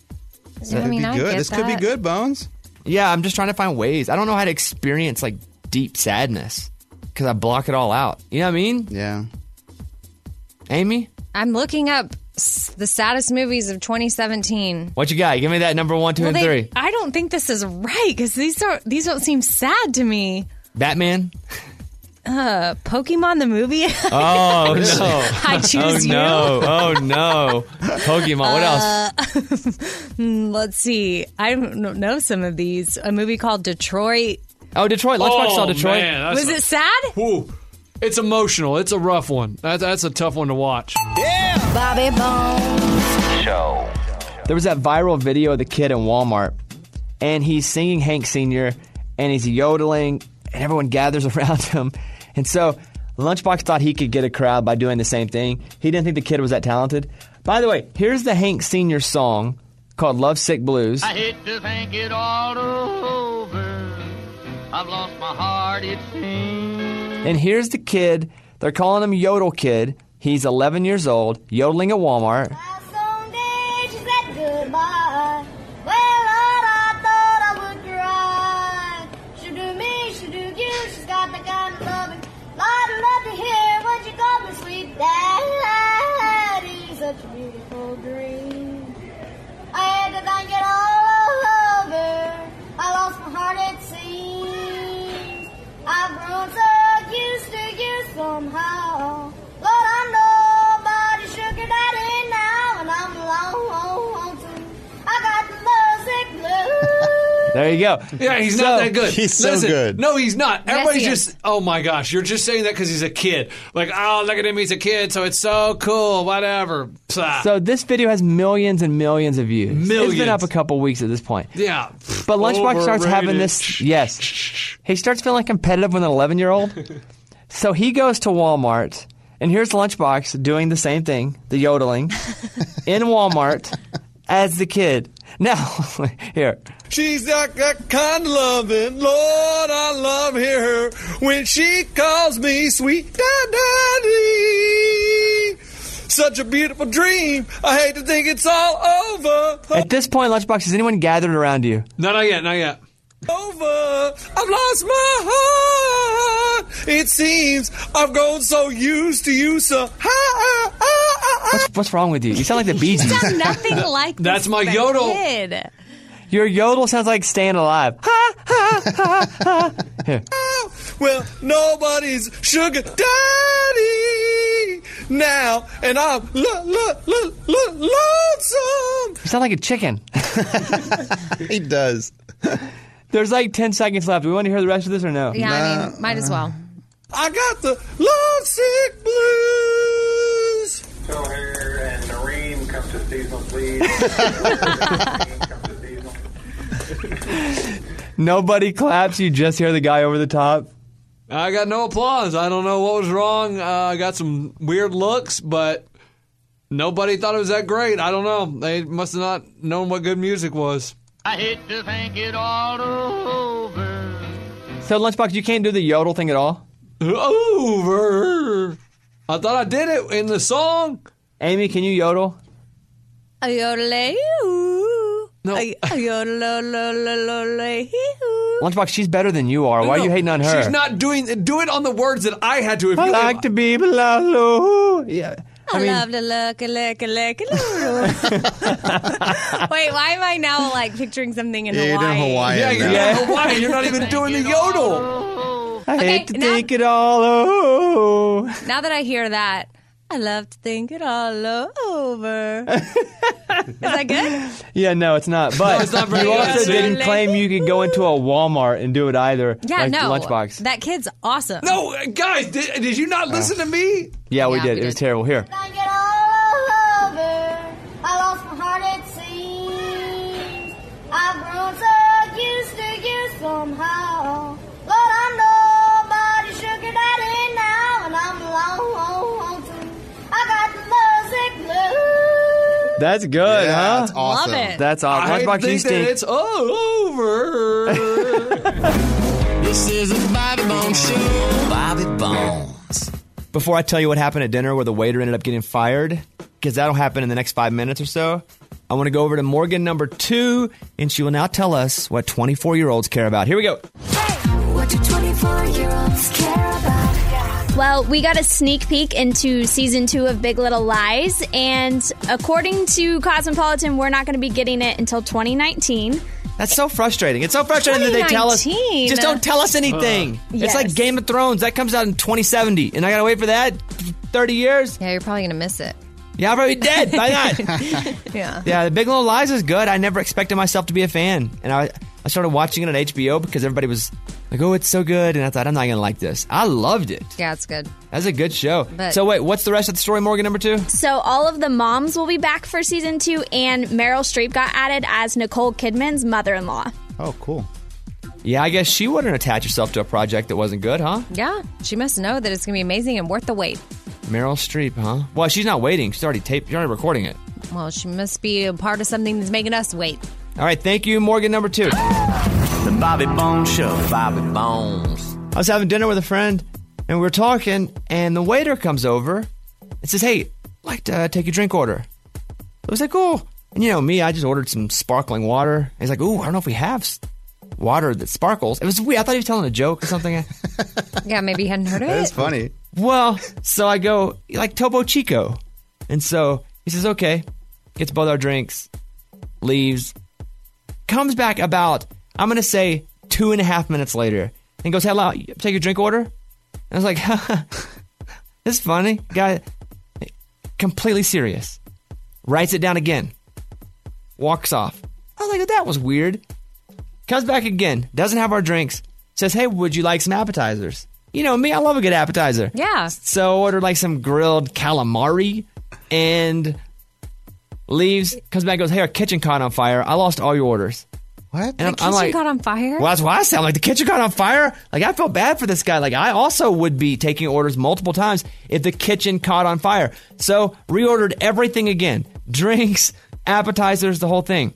I mean, be I good. get This could be that. good, Bones. Yeah, I'm just trying to find ways. I don't know how to experience like deep sadness because I block it all out. You know what I mean? Yeah. Amy, I'm looking up s- the saddest movies of twenty seventeen. what you got? Give me that number one, two, Well, and they- three. I don't think this is right because these don't these don't seem sad to me. Batman. Uh, Pokemon the movie. Oh no! I choose Oh you. no! Oh no! Pokemon. What Uh, else? Let's see. I don't know some of these. A movie called Detroit. Oh, Detroit. Lunchbox Oh, saw Detroit. man, that's Was a- it sad? Whew. It's emotional. It's a rough one. That, that's a tough one to watch. Bobby Bones Show. There was that viral video of the kid in Walmart, and he's singing Hank Senior, and he's yodeling, and everyone gathers around him. And so Lunchbox thought he could get a crowd by doing the same thing. He didn't think the kid was that talented. By the way, here's the Hank Senior song called Lovesick Blues. I hate to think it all over. I've lost my heart, it seems. And here's the kid. They're calling him Yodel Kid. He's eleven years old, yodeling at Walmart. Someday she said goodbye. Well, Lord, I thought I would cry. She do me, she do you. She's got the kind of loving. Lord, I love to hear what you call me sweet daddy. Such a beautiful dream. I had to think it all over. I lost my heart, it seems. I've grown so used to you somehow. Lord, I'm nobody's sugar daddy now, and I'm lonesome. I got the lovesick blues. There you go. Yeah, he's So- not that good. He's so Listen, good. No, he's not. Yes, Everybody's he just, is. oh my gosh, you're just saying that because he's a kid. Like, oh, look at him, he's a kid, so it's so cool, whatever. Psah. So this video has millions and millions of views. It's Millions. been up a couple weeks at this point. yeah. But Lunchbox starts having Overrated. this. Yes. He starts feeling competitive with an eleven year old. So he goes to Walmart, and here's Lunchbox doing the same thing, the yodeling, in Walmart as the kid. Now, here. She's got that kind of loving, Lord, I love her when she calls me sweet daddy. such a beautiful dream. I hate to think it's all over. At this point, Lunchbox, has anyone gathered around you? No, not yet, not yet. Over, I've lost my heart. It seems I've grown so used to you, so. What's, what's wrong with you? You sound like the Bee Gees. You sound nothing like this. That's my as a yodel. Kid. Your yodel sounds like Staying Alive. Here. Well, nobody's sugar daddy now, and I'm lo- lo- lo- lo- lonesome. You sound like a chicken. He does. There's like ten seconds left. Do we want to hear the rest of this or no? Yeah, I mean, might as well. I got the lovesick blues. So here, and Noreen, come to seasonal, please. Come to seasonal. Nobody claps. You just hear the guy over the top. I got no applause. I don't know what was wrong. Uh, I got some weird looks, but nobody thought it was that great. I don't know. They must have not known what good music was. I hate to think it all over. So, Lunchbox, you can't do the yodel thing at all? Over. I thought I did it in the song. Amy, can you yodel? A yodel. No. A yodel. Lunchbox, she's better than you are. Why No, are you hating on her? She's not doing do it on the words that I had to. If I you, like to be below. Yeah. I, I mean, love to look, look, look, look. Wait, why am I now like picturing something in Yeah, you're Hawaii? doing Hawaiian yeah, now. you're Yeah. in Hawaii. You're not even doing the yodel. I Okay, hate to now- think it all over. Now that I hear that, I love to think it all over. Is that good? Yeah, no, it's not. But it's not very you good. also didn't claim you could go into a Walmart and do it either. Yeah, like no. Lunchbox. That kid's awesome. No, guys, did, did you not listen to me? Yeah, we Yeah, did. we it was did. terrible. Here. Think it all over. I lost my heart, it seems. I've grown so used to you somehow. Lord, I'm nobody's sugar daddy now, and I'm alone. I got the lovesick blues. That's good, Yeah, huh? that's awesome. Love it. That's awesome. I Lunchbox, you think that stink. it's all over. This is a Bobby Bones Show. Bobby Bones. Before I tell you what happened at dinner where the waiter ended up getting fired, because that'll happen in the next five minutes or so, I want to go over to Morgan number two, and she will now tell us what twenty-four-year-olds care about. Here we go. What do twenty-four-year-olds care about? Well, we got a sneak peek into season two of Big Little Lies, and according to Cosmopolitan, we're not going to be getting it until twenty nineteen. That's so frustrating. It's so frustrating that they tell us. twenty nineteen. Just don't tell us anything. Uh, It's yes. like Game of Thrones. That comes out in twenty seventy, and I got to wait for that thirty years. Yeah, you're probably going to miss it. Yeah, I'm probably dead by that. Yeah. Yeah, The Big Little Lies is good. I never expected myself to be a fan. And I I started watching it on H B O because everybody was like, oh, it's so good. And I thought, I'm not going to like this. I loved it. Yeah, it's good. That's a good show. But- so, wait, what's the rest of the story, Morgan, number two? So all of the moms will be back for season two, and Meryl Streep got added as Nicole Kidman's mother-in-law. Oh, cool. Yeah, I guess she wouldn't attach herself to a project that wasn't good, huh? Yeah, she must know that it's going to be amazing and worth the wait. Meryl Streep, huh? Well, she's not waiting. She's already taped. She's already recording it. Well, she must be a part of something that's making us wait. All right, thank you, Morgan, number two. The Bobby Bones Show. Bobby Bones. I was having dinner with a friend, and we were talking, and the waiter comes over and says, hey, I'd like to uh, take your drink order. I was like, oh. And you know me, I just ordered some sparkling water. And he's like, ooh, I don't know if we have s- water that sparkles. It was weird. I thought he was telling a joke or something. Yeah, maybe you hadn't heard of That it. is funny. Well, so I go, like Topo Chico. And so he says, okay, gets both our drinks, leaves, comes back about, I'm going to say, two and a half minutes later, and goes, hello, take your drink order? And I was like, this is funny. Guy, completely serious. Writes it down again. Walks off. I was like, that was weird. Comes back again, doesn't have our drinks, says, hey, would you like some appetizers? You know me, I love a good appetizer. Yeah. So ordered like some grilled calamari and leaves, comes back and goes, hey, our kitchen caught on fire. I lost all your orders. What? And The I'm, kitchen I'm like, caught on fire? well, that's why I sound like the kitchen caught on fire. Like, I feel bad for this guy. Like, I also would be taking orders multiple times if the kitchen caught on fire. So, reordered everything again. Drinks, appetizers, the whole thing.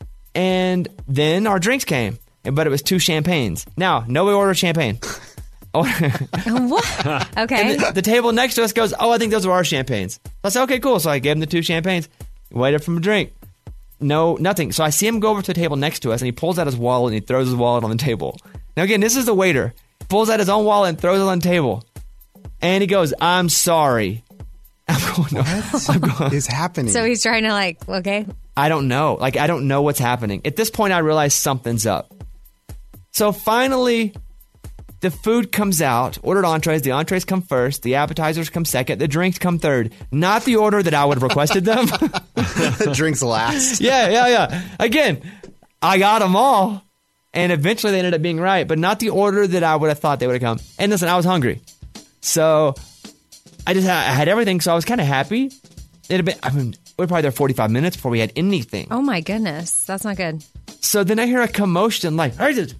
And then our drinks came. But it was two champagnes. Now, nobody ordered champagne. What? Okay. And the, the table next to us goes, oh, I think those are our champagnes. So I said, okay, cool. So I gave him the two champagnes, waited for him to drink. No, nothing. So I see him go over to the table next to us, and he pulls out his wallet, and he throws his wallet on the table. Now, again, this is the waiter. Pulls out his own wallet and throws it on the table. And he goes, I'm sorry. I'm going, no. What I'm going, is happening? So he's trying to like, okay. I don't know. Like, I don't know what's happening. At this point, I realize something's up. So finally, the food comes out. Ordered entrees. The entrees come first. The appetizers come second. The drinks come third. Not the order that I would have requested them. Drinks last. Yeah, yeah, yeah. Again, I got them all. And eventually they ended up being right. But not the order that I would have thought they would have come. And listen, I was hungry. So I just had, I had everything. So I was kind of happy. It had been, I mean, we were probably there forty-five minutes before we had anything. Oh my goodness. That's not good. So then I hear a commotion like, over to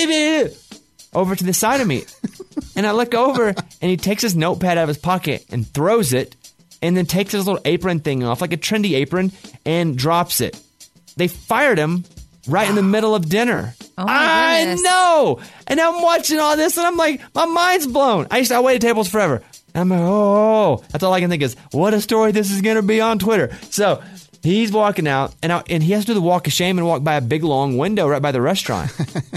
the side of me. And I look over, and he takes his notepad out of his pocket and throws it, and then takes his little apron thing off, like a trendy apron, and drops it. They fired him right in the middle of dinner. Oh my I goodness. know! And I'm watching all this, and I'm like, my mind's blown. I used to I waited tables forever. And I'm like, oh, that's all I can think is, what a story this is going to be on Twitter. So he's walking out, and, I, and he has to do the walk of shame and walk by a big, long window right by the restaurant.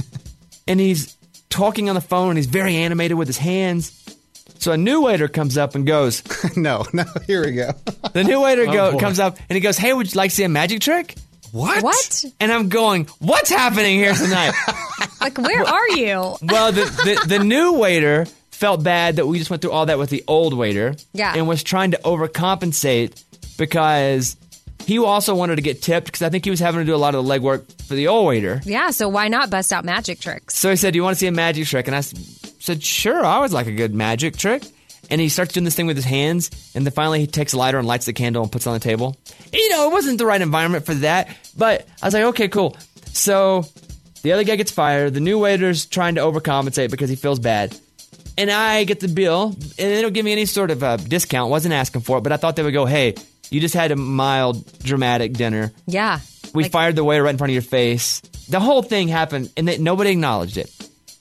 And he's talking on the phone, and he's very animated with his hands. So a new waiter comes up and goes, no, no, here we go. The new waiter Oh, go, boy. comes up, and he goes, hey, would you like to see a magic trick? What? What? And I'm going, what's happening here tonight? Like, where are you? Well, the, the, the new waiter felt bad that we just went through all that with the old waiter. Yeah. And was trying to overcompensate because he also wanted to get tipped because I think he was having to do a lot of the legwork for the old waiter. Yeah, so why not bust out magic tricks? So he said, do you want to see a magic trick? And I s- said, sure, I always like a good magic trick. And he starts doing this thing with his hands, and then finally he takes a lighter and lights the candle and puts it on the table. You know, it wasn't the right environment for that, but I was like, okay, cool. So the other guy gets fired. The new waiter's trying to overcompensate because he feels bad. And I get the bill, and they don't give me any sort of uh, discount. Wasn't asking for it, but I thought they would go, hey, you just had a mild, dramatic dinner. Yeah. We Like- fired the waiter right in front of your face. The whole thing happened, and they, nobody acknowledged it.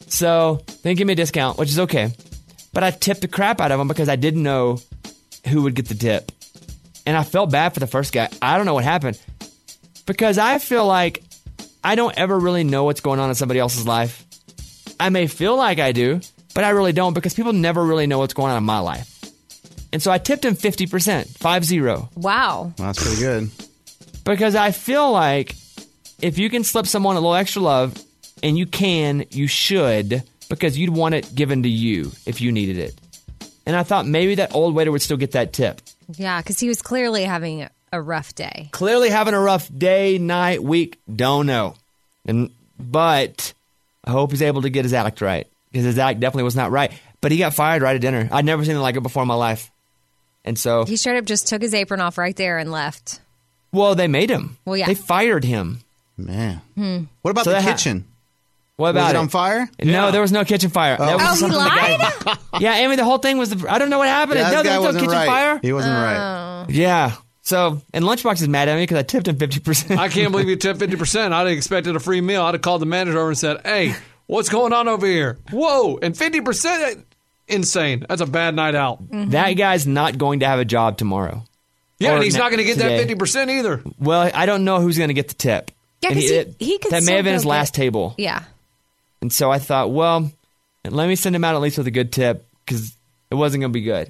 So they didn't give me a discount, which is okay. But I tipped the crap out of them because I didn't know who would get the tip. And I felt bad for the first guy. I don't know what happened. Because I feel like I don't ever really know what's going on in somebody else's life. I may feel like I do, but I really don't because people never really know what's going on in my life. And so I tipped him fifty percent, five zero. Wow. Well, that's pretty good. Because I feel like if you can slip someone a little extra love, and you can, you should, because you'd want it given to you if you needed it. And I thought maybe that old waiter would still get that tip. Yeah, because he was clearly having a rough day. Clearly having a rough day, night, week, don't know. And but I hope he's able to get his act right, because his act definitely was not right. But he got fired right at dinner. I'd never seen anything like it before in my life. And so, He straight up just took his apron off right there and left. well, they made him. Well, yeah. They fired him. Man. Hmm. What about So the that ha- kitchen? What about Was it it? on fire? No, Yeah. there was no kitchen fire. That was Oh, he something the guy- lied? Yeah, I mean, the whole thing was, the, I don't know what happened. Yeah, no, this there guy was no wasn't kitchen right. fire. He wasn't Oh. right. Yeah. So, and Lunchbox is mad at me because I tipped him fifty percent. I can't believe you tipped fifty percent. I'd have expected a free meal. I'd have called the manager over and said, hey, what's going on over here? Whoa. And fifty percent? Insane. That's a bad night out. That guy's not going to have a job tomorrow. Yeah, Or and he's ne- not going to get that today. fifty percent either. Well, I don't know who's going to get the tip. Yeah, And 'cause he- it- he could That may still have been go his last get- table. Yeah. And so I thought, well, let me send him out at least with a good tip because it wasn't going to be good.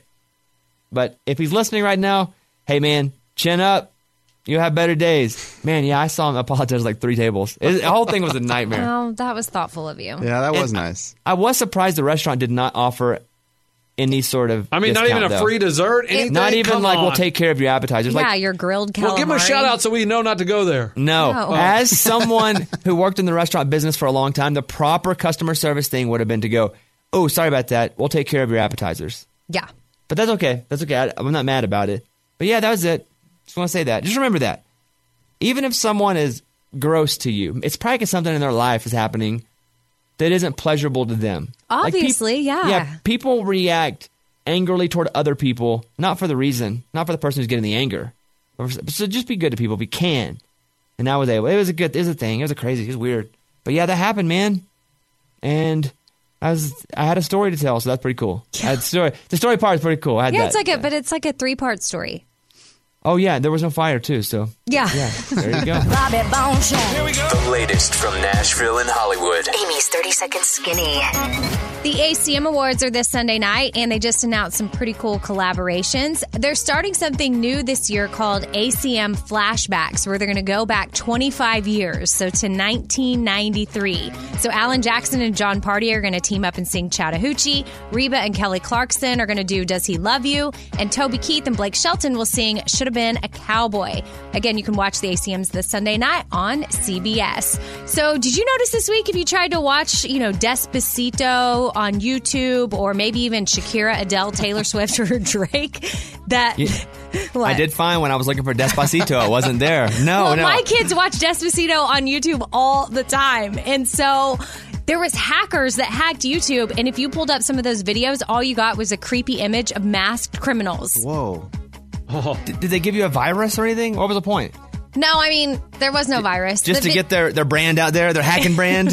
But if he's listening right now, hey, man, chin up. You'll have better days. Man, yeah, I saw him apologize like three tables. It, the whole thing was a nightmare. Well, that was thoughtful of you. Yeah, that was And nice. I was surprised the restaurant did not offer any sort of I mean, not even discount, a though. free dessert, anything? Not even Come like, on. we'll take care of your appetizers. Yeah, Like, your grilled calamari. Well, give him a shout out so we know not to go there. no. No. As someone who worked in the restaurant business for a long time, the proper customer service thing would have been to go, oh, sorry about that. We'll take care of your appetizers. Yeah. But that's okay. That's okay. I, I'm not mad about it. But yeah, that was it. Just want to say that. Just remember that. Even if someone is gross to you, it's probably 'cause something in their life is happening that isn't pleasurable to them. Like, peop- Obviously, yeah. Yeah, people react angrily toward other people, not for the reason, not for the person who's getting the anger. So just be good to people if you can. And I was able. It was a good. It was a thing. It was a crazy. It was weird. But yeah, that happened, man. And I was I had a story to tell, so that's pretty cool. I had story. The story part is pretty cool. I had Yeah, that. it's like a, but it's like a three part story. Oh yeah, there was no fire too, so Yeah. yeah. There you go. Bobby Bones Show. Here we go. The latest from Nashville and Hollywood. Amy's thirty Second Skinny. The A C M Awards are this Sunday night, and they just announced some pretty cool collaborations. They're starting something new this year called A C M Flashbacks, where they're going to go back twenty-five years, so to nineteen ninety-three. So Alan Jackson and John Party are going to team up and sing Chattahoochee. Reba and Kelly Clarkson are going to do Does He Love You? And Toby Keith and Blake Shelton will sing Should Have Been a Cowboy. Again, you can watch the A C Ms this Sunday night on C B S. So did you notice this week if you tried to watch, you know, Despacito on YouTube, or maybe even Shakira, Adele, Taylor Swift, or Drake, that Yeah. what? I did find when I was looking for Despacito, it wasn't there. No, well, no. my kids watch Despacito on YouTube all the time, and so there was hackers that hacked YouTube, and if you pulled up some of those videos, all you got was a creepy image of masked criminals. Whoa. Did, did they give you a virus or anything? What was the point? No, I mean, there was no virus. Just The to vi- get their, their brand out there, their hacking brand?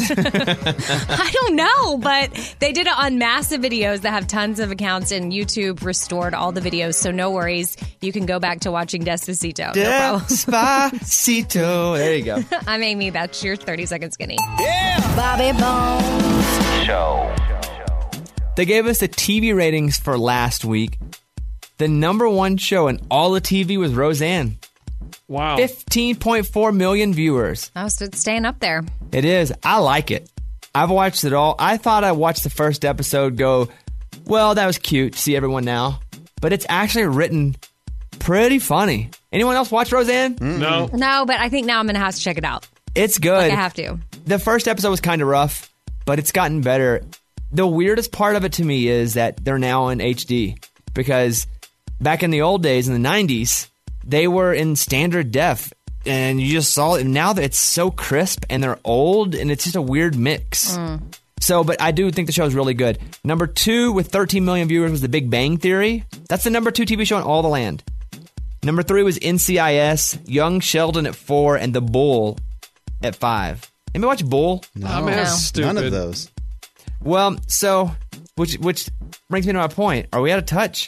I don't know, but they did it on massive videos that have tons of accounts, and YouTube restored all the videos, so no worries. You can go back to watching Despacito. No problem. Despacito. There you go. I'm Amy. That's your thirty Second Skinny. Bobby Bones Show. They gave us the T V ratings for last week. The number one show in all of T V was Roseanne. Wow. fifteen point four million viewers. I was staying up there. It is. I like it. I've watched it all. I thought I watched the first episode, go, well, that was cute to see everyone now. But it's actually written pretty funny. Anyone else watch Roseanne? No. No, but I think now I'm going to have to check it out. It's good. Like I have to. The first episode was kind of rough, but it's gotten better. The weirdest part of it to me is that they're now in H D, because back in the old days, in the nineties, they were in standard def, and you just saw it. And now that it's so crisp and they're old, and it's just a weird mix. Mm. So, but I do think the show is really good. Number two with thirteen million viewers was The Big Bang Theory. That's the number two T V show in all the land. Number three was N C I S, Young Sheldon at four, and The Bull at five. Anybody watch Bull? No. I mean, that's stupid. None of those. Well, so, which which brings me to my point. Are we out of touch?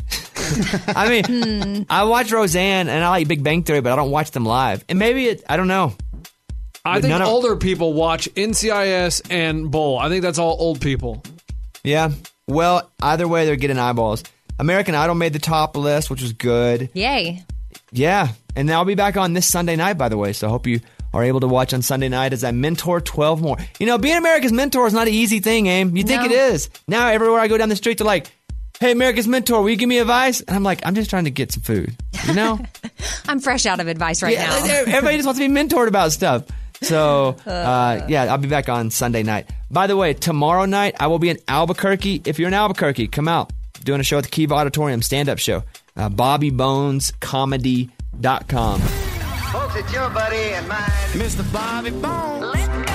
I mean, I watch Roseanne and I like Big Bang Theory, but I don't watch them live. And maybe it, I don't know. I But think none of- older people watch N C I S and Bull. I think that's all old people. Yeah. Well, either way, they're getting eyeballs. American Idol made the top list, which was good. Yay. Yeah. And I'll be back on this Sunday night, by the way. So I hope you are able to watch on Sunday night as I mentor twelve more. You know, being America's mentor is not an easy thing, Aim. You think No. it is. Now, everywhere I go down the street, they're like, hey, America's mentor, will you give me advice? And I'm like, I'm just trying to get some food. You know? I'm fresh out of advice right Yeah, now. everybody just wants to be mentored about stuff. So, uh, yeah, I'll be back on Sunday night. By the way, tomorrow night, I will be in Albuquerque. If you're in Albuquerque, come out. Doing a show at the Kiva Auditorium, stand-up show. Uh, Bobby Bones Comedy dot com. Folks, it's your buddy and mine, Mister Bobby Bones.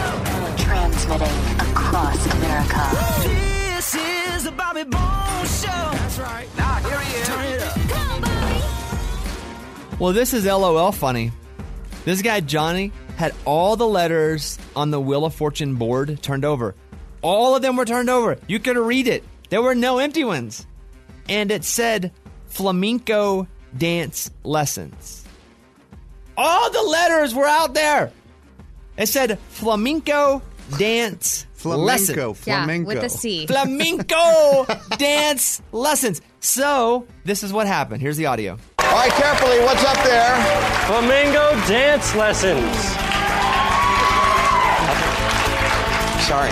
Transmitting across America. This is the Bobby Bones Show. That's right. Now, here he is. Turn it up. Come on, Bobby. Well, this is LOL funny. This guy, Johnny, had all the letters on the Wheel of Fortune board turned over. All of them were turned over. You could read it. There were no empty ones. And it said flamenco dance lessons. All the letters were out there. It said flamenco dance Flamenco, lessons. Yeah, flamenco. with a C. Flamenco dance lessons. So, this is what happened. Here's the audio. All right, carefully, what's up there? Flamingo dance lessons. Sorry.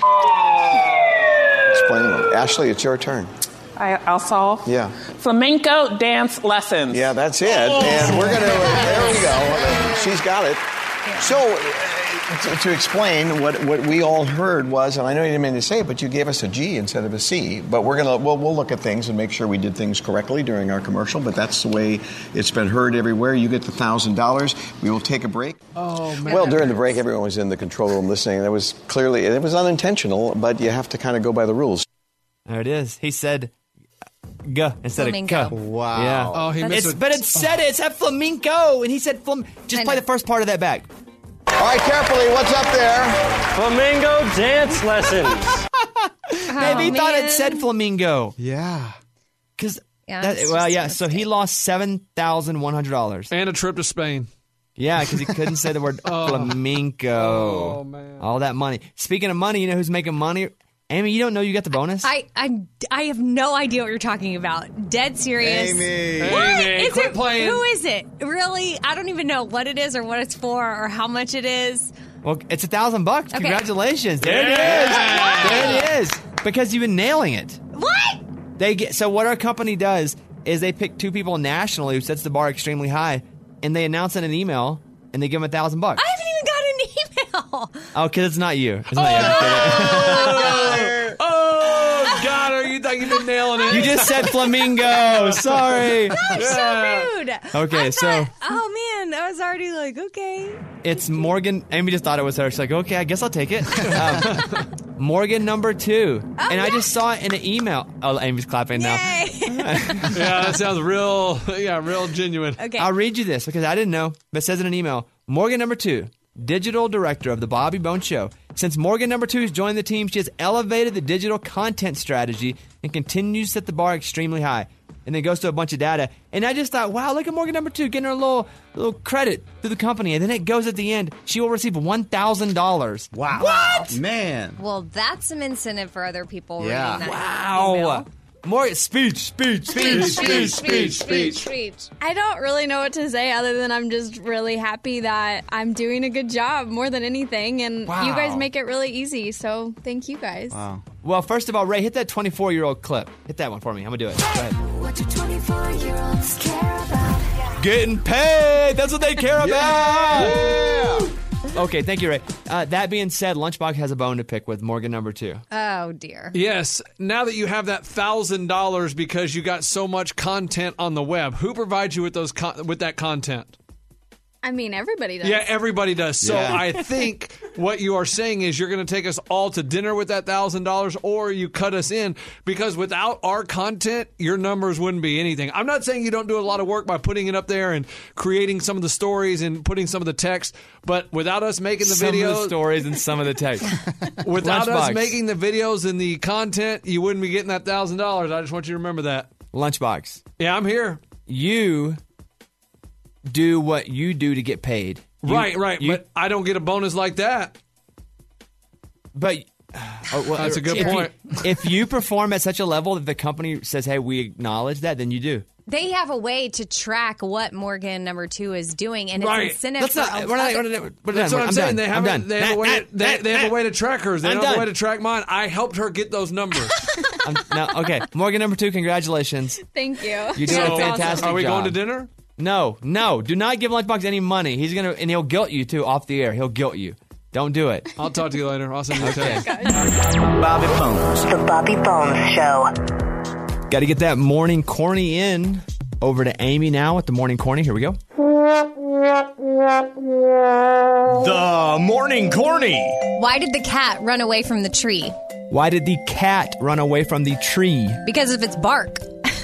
Explain. Ashley, it's your turn. I, I'll solve. Yeah. Flamenco dance lessons. Yeah, that's it. And we're going to, there we go. She's got it. So, uh, to, to explain, what, what we all heard was, and I know you didn't mean to say it, but you gave us a G instead of a C. But we're going to, we'll, we'll look at things and make sure we did things correctly during our commercial. But that's the way it's been heard everywhere. You get the one thousand dollars. We will take a break. Oh, man. Well, during the break, everyone was in the control room listening. That was clearly, it was unintentional, but you have to kind of go by the rules. There it is. He said G instead Flamenco. of K. Wow. Yeah. Oh, he missed It's, it. but it said it. It said flamenco. And he said flam. Just I play know. the first part of that back. All right, carefully, what's up there? Flamingo dance lessons. Hey, me thought it man. said flamingo. Yeah. Because, Yeah, that, it's well, just yeah, a so he mistake. lost seven thousand one hundred dollars. And a trip to Spain. Yeah, because he couldn't say the word flamenco. Oh, man. All that money. Speaking of money, you know who's making money? Amy, you don't know you got the bonus? I, I, I have no idea what you're talking about. Dead serious. Amy. What? Amy, Is quit it, playing. Who is it? Really? I don't even know what it is or what it's for or how much it is. Well, it's a thousand bucks. Okay. Congratulations. There Yeah. it is. There it is. Because you've been nailing it. What? They get so what our company does is they pick two people nationally who sets the bar extremely high, and they announce in an email, and they give them a thousand bucks. I haven't even got an email. Oh, because it's not you. It's not you. I'm kidding. Oh, got her. You thought you've been nailing it. You just said flamingo. Sorry. That's so rude. Okay, I so- thought, oh man, I was already like, okay. It's Morgan. Amy just thought it was her. She's like, okay, I guess I'll take it. Um, Morgan number two. Oh, and I yes. just saw it in an email. Oh, Amy's clapping now. Yay. Yeah, that sounds real, yeah, real genuine. Okay. I'll read you this because I didn't know, but it says in an email. Morgan number two, digital director of the Bobby Bones Show. Since Morgan number two has joined the team, she has elevated the digital content strategy and continues to set the bar extremely high. And then goes to a bunch of data. And I just thought, wow, look at Morgan number two getting her a little, little credit through the company. And then it goes at the end. She will receive one thousand dollars. Wow. What? Man. Well, that's some incentive for other people Yeah. reading that Wow. email. Morgan, speech, speech, speech, speech, speech, speech. speech. I don't really know what to say other than I'm just really happy that I'm doing a good job more than anything. And Wow. you guys make it really easy. So thank you guys. Wow. Well, first of all, Ray, hit that twenty-four-year-old clip. Hit that one for me. I'm going to do it. Go ahead. What do twenty-four-year-olds care about? Getting paid. That's what they care about. Okay, thank you, Ray. Uh, that being said, Lunchbox has a bone to pick with Morgan number two. Oh dear. Yes, now that you have that thousand dollars because you got so much content on the web, who provides you with those con- with that content? I mean, everybody does. Yeah, everybody does. So Yeah. I think what you are saying is you're going to take us all to dinner with that thousand dollars, or you cut us in, because without our content, your numbers wouldn't be anything. I'm not saying you don't do a lot of work by putting it up there and creating some of the stories and putting some of the text, but without us making the Some videos, of the stories and some of the text. without us Lunchbox. making the videos and the content, you wouldn't be getting that thousand dollars. I just want you to remember that. Lunchbox, Yeah, I'm here. you do what you do to get paid. You- right, right, you- but I don't get a bonus like that. But oh, well, That's a good if you- point. if you perform at such a level that the company says, "Hey, we acknowledge that," then you do. They have a way to track what Morgan number two is doing, and it's Right. incentive Let's for not. a We're not. other- We're not we're That's done. what I'm, I'm saying. done. They have, I'm a, done. they, have a way to, they, they have a way to track hers. They I'm don't have a done. way to track mine. I helped her get those numbers. I'm, no, okay. Morgan number two, congratulations. Thank you. You did So, a fantastic Are we job. going to dinner? No, no. Do not give Lunchbox any money. He's gonna and he'll guilt you too off the air. He'll guilt you. Don't do it. I'll talk to you later. I'll send you a text. Bobby Bones. The Bobby Bones Show. Got to get that morning corny in. Over to Amy now with the morning corny. Here we go. The morning corny. Why did the cat run away from the tree? Why did the cat run away from the tree? Because of its bark.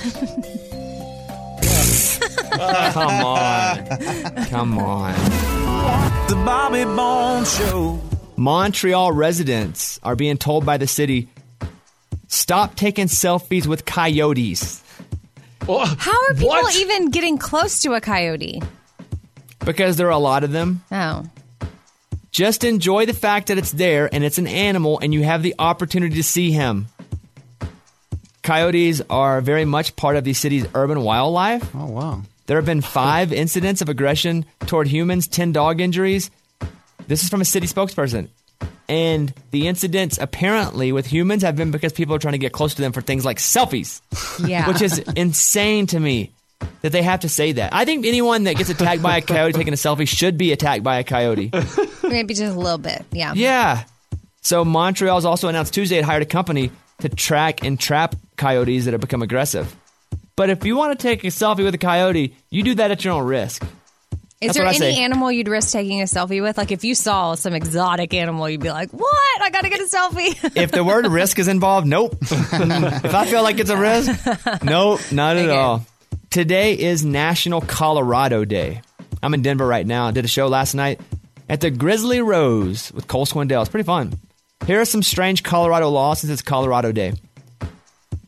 Come on. Come on. The Bobby Bones Show. Montreal residents are being told by the city, stop taking selfies with coyotes. How are people What? even getting close to a coyote? Because there are a lot of them. Oh. Just enjoy the fact that it's there and it's an animal and you have the opportunity to see him. Coyotes are very much part of the city's urban wildlife. Oh, wow. There have been five incidents of aggression toward humans, ten dog injuries. This is from a city spokesperson. And the incidents apparently with humans have been because people are trying to get close to them for things like selfies. Yeah. Which is insane to me that they have to say that. I think anyone that gets attacked by a coyote taking a selfie should be attacked by a coyote. Maybe just a little bit. Yeah. Yeah. So Montreal's also announced Tuesday it hired a company to track and trap coyotes that have become aggressive. But if you want to take a selfie with a coyote, you do that at your own risk. Is That's there what I any say. animal you'd risk taking a selfie with? Like if you saw some exotic animal, you'd be like, what? I got to get a selfie. If the word risk is involved, nope. If I feel like it's a risk, nope, not at Okay. all. Today is National Colorado Day. I'm in Denver right now. I did a show last night at the Grizzly Rose with Cole Swindell. It's pretty fun. Here are some strange Colorado laws since it's Colorado Day.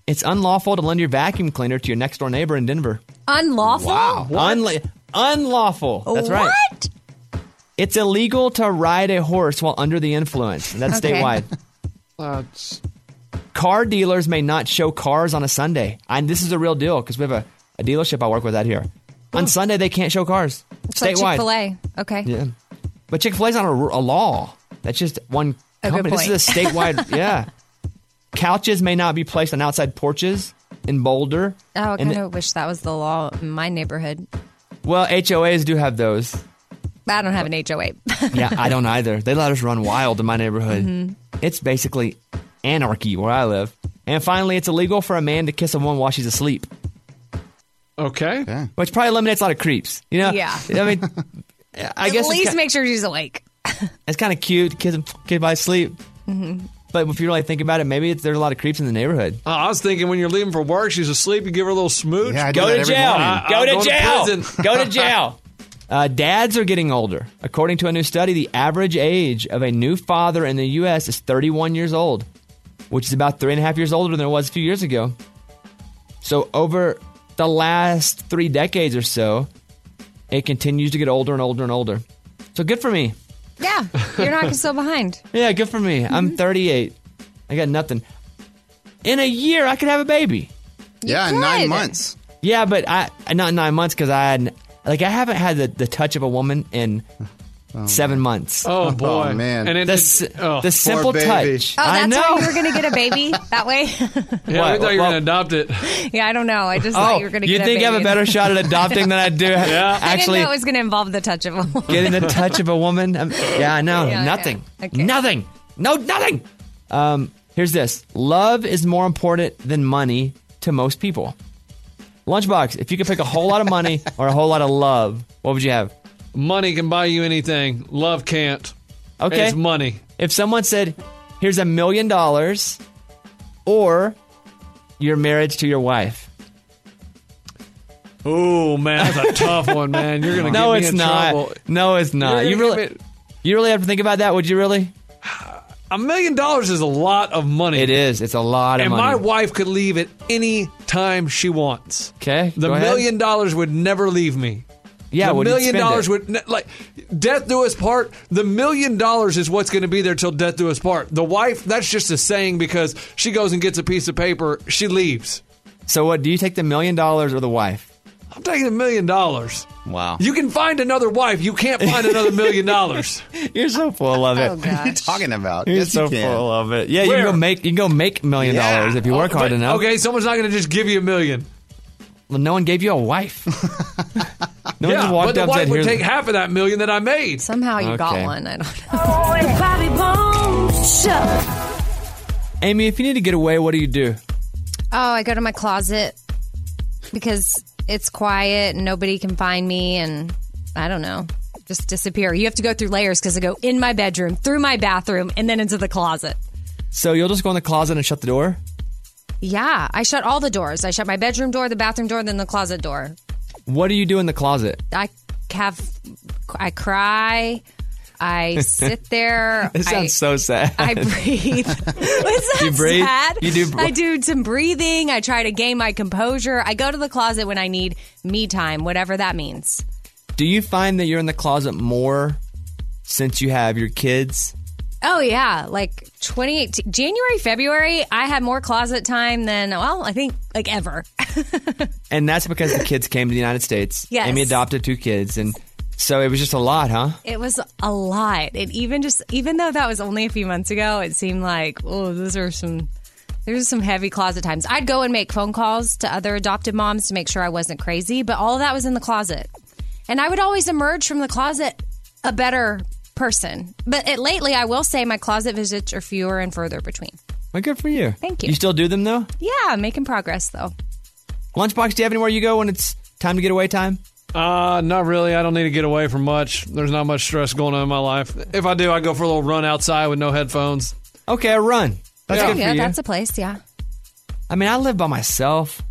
It's unlawful to lend your vacuum cleaner to your next door neighbor in Denver. Unlawful? Wow. Unla- unlawful. That's right. What? It's illegal to ride a horse while under the influence. That's Okay. statewide. That's Car dealers may not show cars on a Sunday. And this is a real deal because we have a, a dealership I work with out here. On Sunday, they can't show cars. It's like statewide. Chick-fil-A. Okay. Yeah. But Chick-fil-A's not a, a law. That's just one A good company. This is a statewide, yeah. Couches may not be placed on outside porches in Boulder. Oh, I And kind of wish that was the law in my neighborhood. Well, H O As do have those. But I don't have an H O A. Yeah, I don't either. They let us run wild in my neighborhood. Mhm. It's basically anarchy where I live. And finally, it's illegal for a man to kiss a woman while she's asleep. Okay. Which probably eliminates a lot of creeps. You know? Yeah. I mean, I At guess least it's, ki- make sure she's awake. it's kind of cute. Kiss kid by sleep. hmm But if you really think about it, maybe it's, there's a lot of creeps in the neighborhood. Uh, I was thinking when you're leaving for work, she's asleep, you give her a little smooch. Yeah, I do Go that to every jail. morning. I- Go I'm to going jail. prison. Go to jail. Uh, dads are getting older. According to a new study, the average age of a new father in the U S is thirty-one years old, which is about three and a half years older than it was a few years ago. So over the last three decades or so, it continues to get older and older and older. So good for me. Yeah, you're not so behind. Yeah, good for me. I'm thirty-eight. I got nothing. In a year, I could have a baby. Yeah, in nine months. Yeah, but I not nine months because I had like I haven't had the, the touch of a woman in seven months. Oh, boy. Oh, man. And it the, did- s- oh. the simple baby. touch. Oh, I that's know. why you were going to get a baby that way? Yeah, I What? thought you were Well- going to adopt it. Yeah, I don't know. I just thought Oh, you were going to you get a think baby. I have a better shot at adopting than I do? Yeah. I Actually, didn't know it was going to involve the touch of a woman. getting the touch of a woman. Um, yeah, I know. Yeah, nothing. yeah. Okay. Nothing. No, nothing. Um, here's this. Love is more important than money to most people. Lunchbox, if you could pick a whole lot of money or a whole lot of love, what would you have? Money can buy you anything. Love can't. Okay. It's money. If someone said, here's a million dollars or your marriage to your wife. Oh, man, that's a tough one, man. You're going to No, get me it's in not. trouble. No, it's not. You're You gonna really, give me- you really have to think about that, would you really? A million dollars is a lot of money. It is. It's a lot of And money. my wife could leave at any time she wants. Okay. The go ahead. million dollars would never leave me. Yeah, the would you million spend dollars it? would ne- like death do us part. The million dollars is what's going to be there till death do us part. The wife, that's just a saying because she goes and gets a piece of paper, she leaves. So what, do you take the million dollars or the wife? I'm taking a million dollars. Wow. You can find another wife. You can't find another million dollars. You're so full of it. Oh, What are you gosh. talking about? You're Yes, so you can. full of it. Yeah, you Where? can go make you can go make a million Yeah. dollars if you work hard But, enough. Okay, someone's not going to just give you a million. Well, no one gave you a wife. No one yeah, just walked but the up and wife said, would "Here's take half of that million that I made. Somehow you got Okay. one. I don't know. Oh, it's Bobby Bones Show. Amy, if you need to get away, what do you do? Oh, I go to my closet because it's quiet and nobody can find me, and I don't know, just disappear. You have to go through layers because I go in my bedroom, through my bathroom, and then into the closet. So you'll just go in the closet and shut the door? Yeah, I shut all the doors. I shut my bedroom door, the bathroom door, then the closet door. What do you do in the closet? I have, I cry. I sit there. It sounds I, so sad. I breathe. It's not You breathe? sad. You do- I do some breathing. I try to gain my composure. I go to the closet when I need me time, whatever that means. Do you find that you're in the closet more since you have your kids? Oh yeah, like twenty eighteen, January, February, I had more closet time than, well, I think like ever. And that's because the kids came to the United States. Yes. Amy adopted two kids, and so it was just a lot, huh? It was a lot. And even just, even though that was only a few months ago, it seemed like, oh, those are some, there's some heavy closet times. I'd go and make phone calls to other adopted moms to make sure I wasn't crazy, but all of that was in the closet. And I would always emerge from the closet a better person. But it, lately, I will say my closet visits are fewer and further between. Well, good for you. Thank you. You still do them, though? Yeah, making progress, though. Lunchbox, do you have anywhere you go when it's time to get away time? Uh, not really. I don't need to get away from much. There's not much stress going on in my life. If I do, I go for a little run outside with no headphones. Okay, a run. That's yeah, good for yeah you. that's a place, yeah. I mean, I live by myself,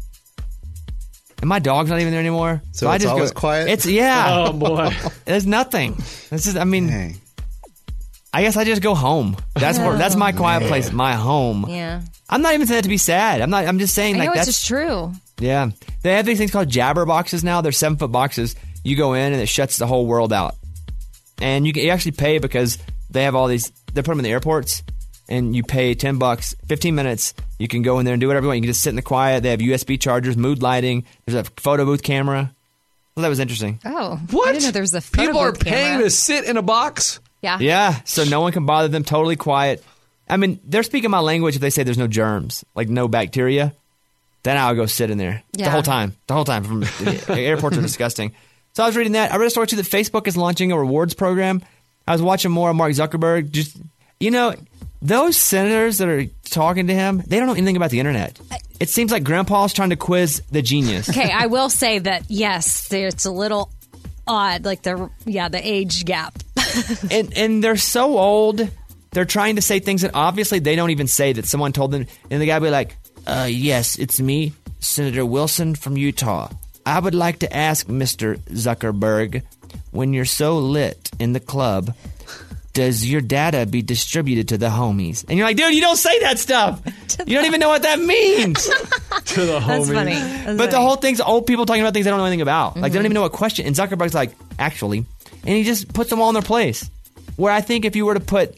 and my dog's not even there anymore. So I it's just always go, quiet? It's yeah. Oh boy, There's nothing. This is. I mean, Dang. I guess I just go home. That's where, that's my quiet place, my home. Yeah. I'm not even saying that to be sad. I'm not. I'm just saying I like know it's that's just true. Yeah, they have these things called jabber boxes now. They're seven foot boxes. You go in and it shuts the whole world out. And you, can, you actually pay because they have all these. They put them in the airports, and you pay ten bucks, fifteen minutes. You can go in there and do whatever you want. You can just sit in the quiet. They have U S B chargers, mood lighting. There's a photo booth camera. Well, that was interesting. Oh, What? I didn't know there was a photo People are booth paying camera. to sit in a box? Yeah. Yeah, so no one can bother them. Totally quiet. I mean, they're speaking my language if they say there's no germs, like no bacteria. Then I'll go sit in there Yeah. the whole time. The whole time. From the airports are disgusting. So I was reading that. I read a story too that Facebook is launching a rewards program. I was watching more of Mark Zuckerberg. Just you know, those senators that are talking to him, they don't know anything about the internet. It seems like Grandpa's trying to quiz the genius. Okay, I will say that yes, it's a little odd, like the yeah the age gap. and and they're so old. They're trying to say things that obviously they don't even say that someone told them. And the guy will be like, uh, yes, it's me, Senator Wilson from Utah. I would like to ask Mister Zuckerberg, when you're so lit in the club, does your data be distributed to the homies? And you're like, dude, you don't say that stuff. You don't even know what that means. To the homies. That's funny. That's But funny. the whole thing's old people talking about things they don't know anything about. Like, they Mm-hmm. don't even know what question. And Zuckerberg's like, actually. And he just puts them all in their place. Where I think if you were to put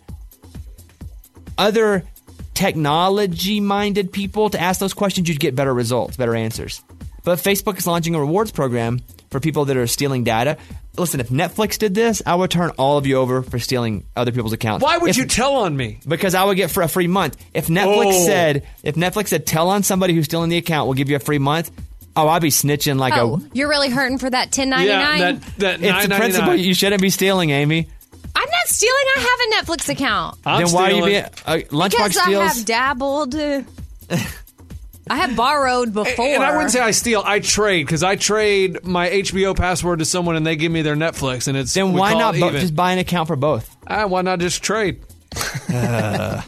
other technology-minded people to ask those questions, you'd get better results, better answers. But Facebook is launching a rewards program for people that are stealing data. Listen, if Netflix did this, I would turn all of you over for stealing other people's accounts. Why would If- you tell on me? Because I would get for a free month. If Netflix Oh. said, if Netflix said, tell on somebody who's stealing the account, we'll give you a free month. Oh, I'd be snitching like oh, a. you're really hurting for that ten ninety-nine? Yeah, that, that It's the nine ninety-nine. principle you shouldn't be stealing, Amy. I'm not stealing. I have a Netflix account. I'm then why are you stealing. being uh, Lunchbox Because I steals? have dabbled. uh, I have borrowed before. And I wouldn't say I steal. I trade because I trade my H B O password to someone and they give me their Netflix, and it's then we why call not it bo- even. just buy an account for both? Ah, why not just trade? Uh,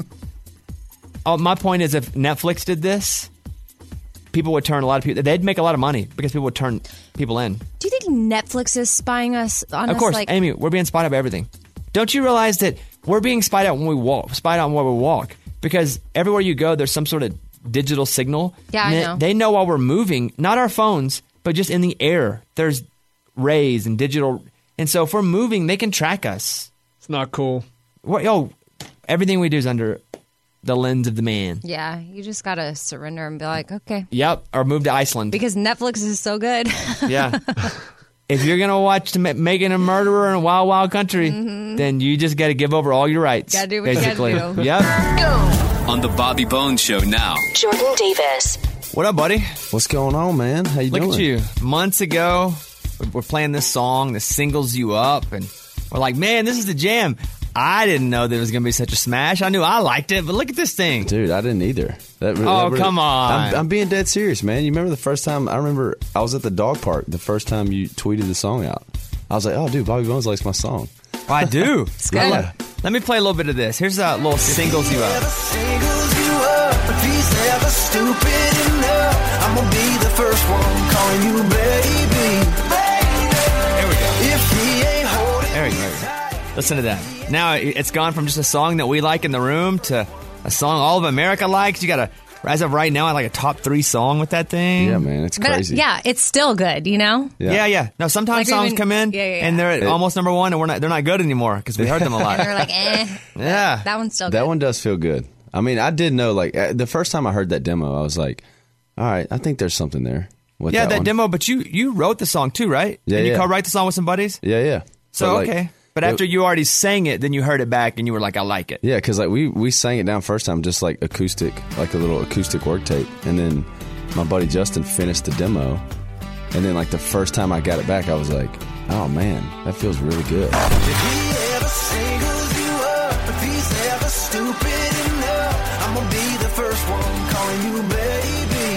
oh, my point is, if Netflix did this, people would turn a lot of people. They'd make a lot of money because people would turn people in. Do you think Netflix is spying us on Of us? course, like, Amy, we're being spied out by everything. Don't you realize that we're being spied out when we walk, spied out when we walk? Because everywhere you go, there's some sort of digital signal. Yeah, I And know. They know while we're moving, not our phones, but just in the air. There's rays and digital. And so if we're moving, they can track us. It's not cool. What? Oh, everything we do is under the lens of the man. yeah, you just gotta surrender and be like, okay, Yep. Or move to Iceland. because Netflix is so good. Yeah. If you're going to watch to Ma- Making a Murderer in a Wild Wild Country, then you just got to give over all your rights. Gotta do what you gotta basically. do. Yep. On the Bobby Bones Show now. Jordan Davis. What up, buddy? What's going on, man? How you Look doing? at you. Months ago, we're playing this song that singles you up, and we're like, man, this is the jam. I didn't know that it was going to be such a smash. I knew I liked it, but look at this thing. Dude, I didn't either. That, Oh, that really- come on. I'm, I'm being dead serious, man. You remember the first time, I remember I was at the dog park the first time you tweeted the song out. I was like, oh, dude, Bobby Bones likes my song. Oh, I do. It's good. Yeah. Let me play a little bit of this. Here's a little singles you up. Singles you up, if he's never stupid enough, I'm gonna be the first one calling you baby. There we go. If he ain't holding There we go. Listen to that. Now it's gone from just a song that we like in the room to a song all of America likes. You got a, as of right now, like a top three song with that thing. Yeah, man, it's But crazy. yeah, it's still good, you know? Yeah, yeah. No, sometimes Like songs even- come in yeah, yeah, and yeah. they're at It- almost number one, and we're not. They're not good anymore because we heard them a lot. And we're like, eh. Yeah. That one's still That good. one does feel good. I mean, I did know, like, uh, the first time I heard that demo, I was like, all right, I think there's something there. With Yeah, that, that one. demo. But you you wrote the song too, right? Yeah, And you yeah. co-write the song with some buddies. Yeah, yeah. So But, like, okay. But it- after you already sang it, then you heard it back and you were like, I like it. Yeah, because like we we sang it down first time, just like acoustic, like a little acoustic work tape, and then my buddy Justin finished the demo, and then like the first time I got it back, I was like, oh man, that feels really good. If he ever singles you up, if he's ever stupid enough, I'm gonna be the first one calling you baby.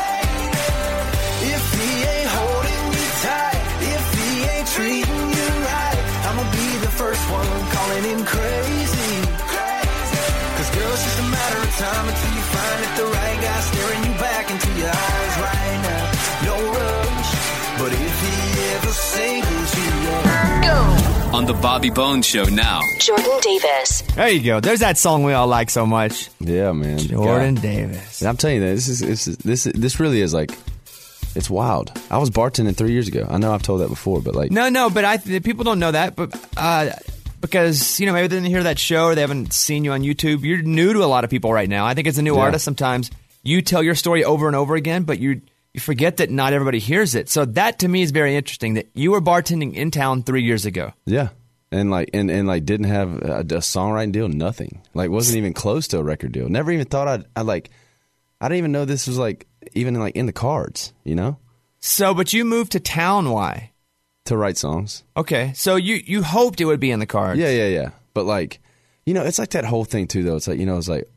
If he ain't holding you tight, if he ain't treating you right, I'm gonna be the first one calling him crazy. Cause girl, it's just a matter of time until you find that the right guy staring you back into your eyes right now. No rush, but if he ever singles you up, on The Bobby Bones Show now. Jordan Davis. There you go. There's that song we all like so much. Yeah, man. Jordan God. Davis. And I'm telling you, this is this is, this is, this really is like, it's wild. I was bartending three years ago. I know I've told that before, but like, No, no, but I people don't know that, but uh, because you know maybe they didn't hear that show or they haven't seen you on YouTube. You're new to a lot of people right now. I think as a new Yeah. artist, sometimes you tell your story over and over again, but you you forget that not everybody hears it. So that to me is very interesting. That you were bartending in town three years ago. yeah, and like and, and like didn't have a, a songwriting deal, nothing. Like wasn't even close to a record deal. Never even thought I'd I like. I didn't even know this was like even like in the cards. You know. So, but you moved to town. Why? To write songs. Okay, so you you hoped it would be in the cards. Yeah, yeah, yeah. But like, you know, it's like that whole thing too, though. It's like, you know, it's like,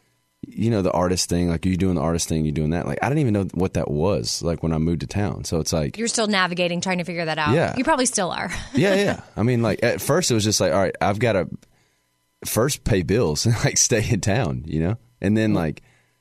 you know, the artist thing. Like, you doing the artist thing, you doing that. Like, I didn't even know what that was. Like when I moved to town. So it's like, You're still navigating, trying to figure that out. Yeah. You probably still are. yeah, yeah. I mean, like at first it was just like, all right, I've got to first pay bills and like stay in town, you know, and then like,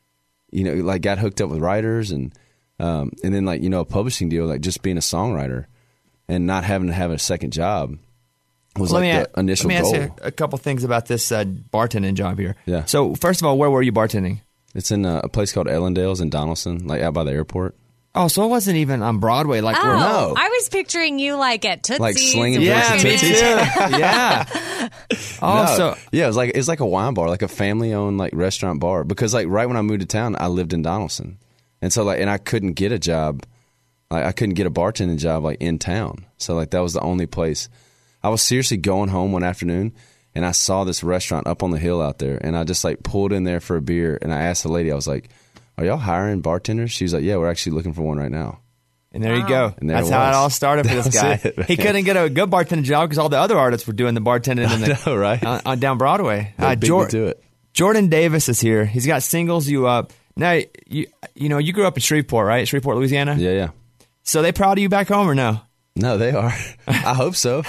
you know, like got hooked up with writers and. Um, and then, like, you know, a publishing deal, like just being a songwriter and not having to have a second job was Let like me the a- initial let me goal. ask you a couple things about this uh, bartending job here. Yeah. So, first of all, where were you bartending? It's in a, a place called Ellendale's in Donaldson, like out by the airport. Oh, so it wasn't even on Broadway. Like, Oh, we're, no. I was picturing you like at Tootsie's. Like slinging and drinks yeah, at me working too. it. yeah. Oh, No. so yeah, it was like it's like a wine bar, like a family-owned like restaurant bar. Because like right when I moved to town, I lived in Donaldson, and so like and I couldn't get a job. Like I couldn't get a bartending job like in town. So like that was the only place. I was seriously going home one afternoon and I saw this restaurant up on the hill out there and I just like pulled in there for a beer and I asked the lady, I was like, "Are y'all hiring bartenders?" She was like, "Yeah, we're actually looking for one right now." and there you go. And there That's it how it was. all started for That this was guy. it, man. He couldn't get a good bartending job because all the other artists were doing the bartending in the, I know, right? on, on down Broadway. They beat me to it. Jordan Davis is here. He's got Singles You Up. Now, you you know, you grew up in Shreveport, right? Shreveport, Louisiana? Yeah, yeah. So they proud of you back home or no? No, they are. I hope so.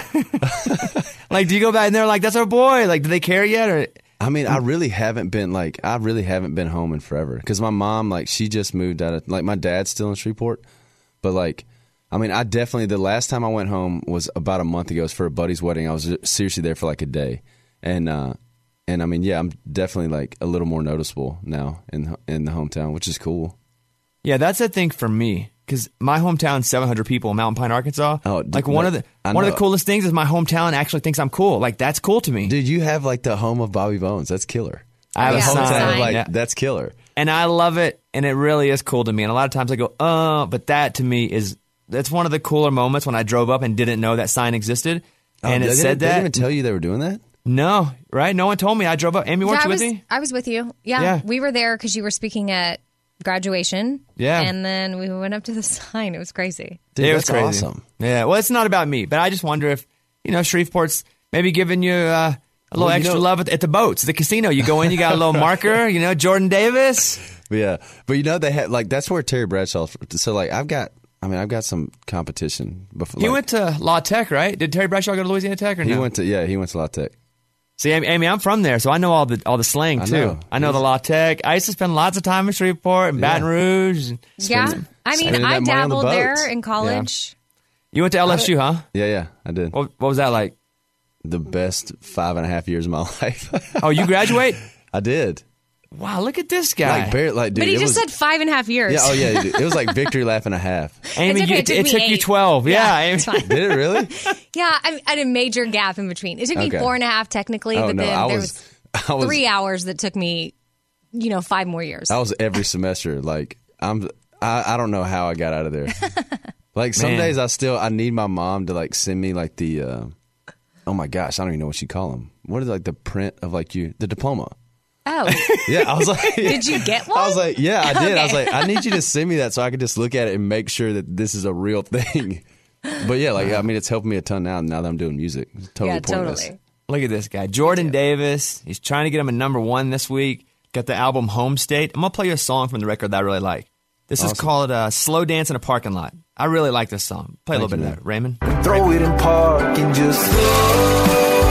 Like, do you go back and they're like, "That's our boy"? Like, do they care yet? Or I mean, I really haven't been like I really haven't been home in forever because my mom like she just moved out of like my dad's still in Shreveport, but like I mean I definitely the last time I went home was about a month ago. It was for a buddy's wedding. I was seriously there for like a day, and uh, and I mean yeah, I'm definitely like a little more noticeable now in in the hometown, which is cool. yeah, that's the thing for me because my hometown's seven hundred people in Mountain Pine, Arkansas. Oh, d- like one no, of the I one of know. the coolest things is my hometown actually thinks I'm cool. Like that's cool to me. Dude, you have like the home of Bobby Bones. That's killer. I have The a hometown sign. of, like Yeah. that's killer. And I love it, and it really is cool to me. And a lot of times I go, "Uh," but that to me is that's one of the cooler moments when I drove up and didn't know that sign existed, Oh, and they it didn't- said They that. didn't even tell you they were doing that. No, right? No one told me. I drove up. Amy, weren't Yeah, you I with was, me? I was with you. Yeah, Yeah. we were there because you were speaking at graduation. Yeah. and then we went up to the sign. It was crazy. Dude, it was that's crazy. awesome. Yeah. Well, it's not about me, but I just wonder if you know Shreveport's maybe giving you uh, a little Well, you extra know- love at, at the boats, the casino. You go in, you got a little marker. You know, Jordan Davis. But yeah, but you know they had like that's where Terry Bradshaw. So like I've got, I mean I've got some competition before. He like, went to La Tech, right? Did Terry Bradshaw go to Louisiana Tech or He no? went to yeah he went to La Tech. See, Amy, Amy, I'm from there, so I know all the all the slang I too. know. I know the La Tech. I used to spend lots of time in Shreveport and Baton Yeah. Rouge. and- Yeah, I mean, spending I that money on the dabbled there boats. in college. You went to L S U, huh? Yeah, yeah, I did. What, what was that like? The best five and a half years of my life. Oh, you graduate? I did. Wow, look at this guy. Like barely, like dude. But he it just was, said five and a half years. yeah, oh yeah, dude, it was like victory lap and a half. Amy, It's okay, you- it took it me took you eight. twelve. Yeah, Yeah, Amy. it's fine. Did it really? Yeah, I, I had a major gap in between. It took me Okay. four and a half technically, Oh but no, then I there was, was, I was, three hours that took me, you know, five more years. I was every semester. Like I'm, I, I don't know how I got out of there. Like some Man. days I still I need my mom to like send me like the, uh, oh my gosh, I don't even know what you call them. What is like the print of like you the diploma? Oh, Yeah, I was like, did you get one? I was like, yeah, I did. I was Okay. like, I need you to send me that so I could just look at it and make sure that this is a real thing. But yeah, like I mean, it's helping me a ton now. Now that I'm doing music, it's totally yeah, pointless. totally. Look at this guy, Jordan Davis. He's trying to get him a number one this week. Got the album Home State. I'm gonna play you a song from the record that I really like. This is Awesome. called uh, "Slow Dance in a Parking Lot." I really like this song. Play a Thank little you, bit of that, Raymond. Throw it in park and just slow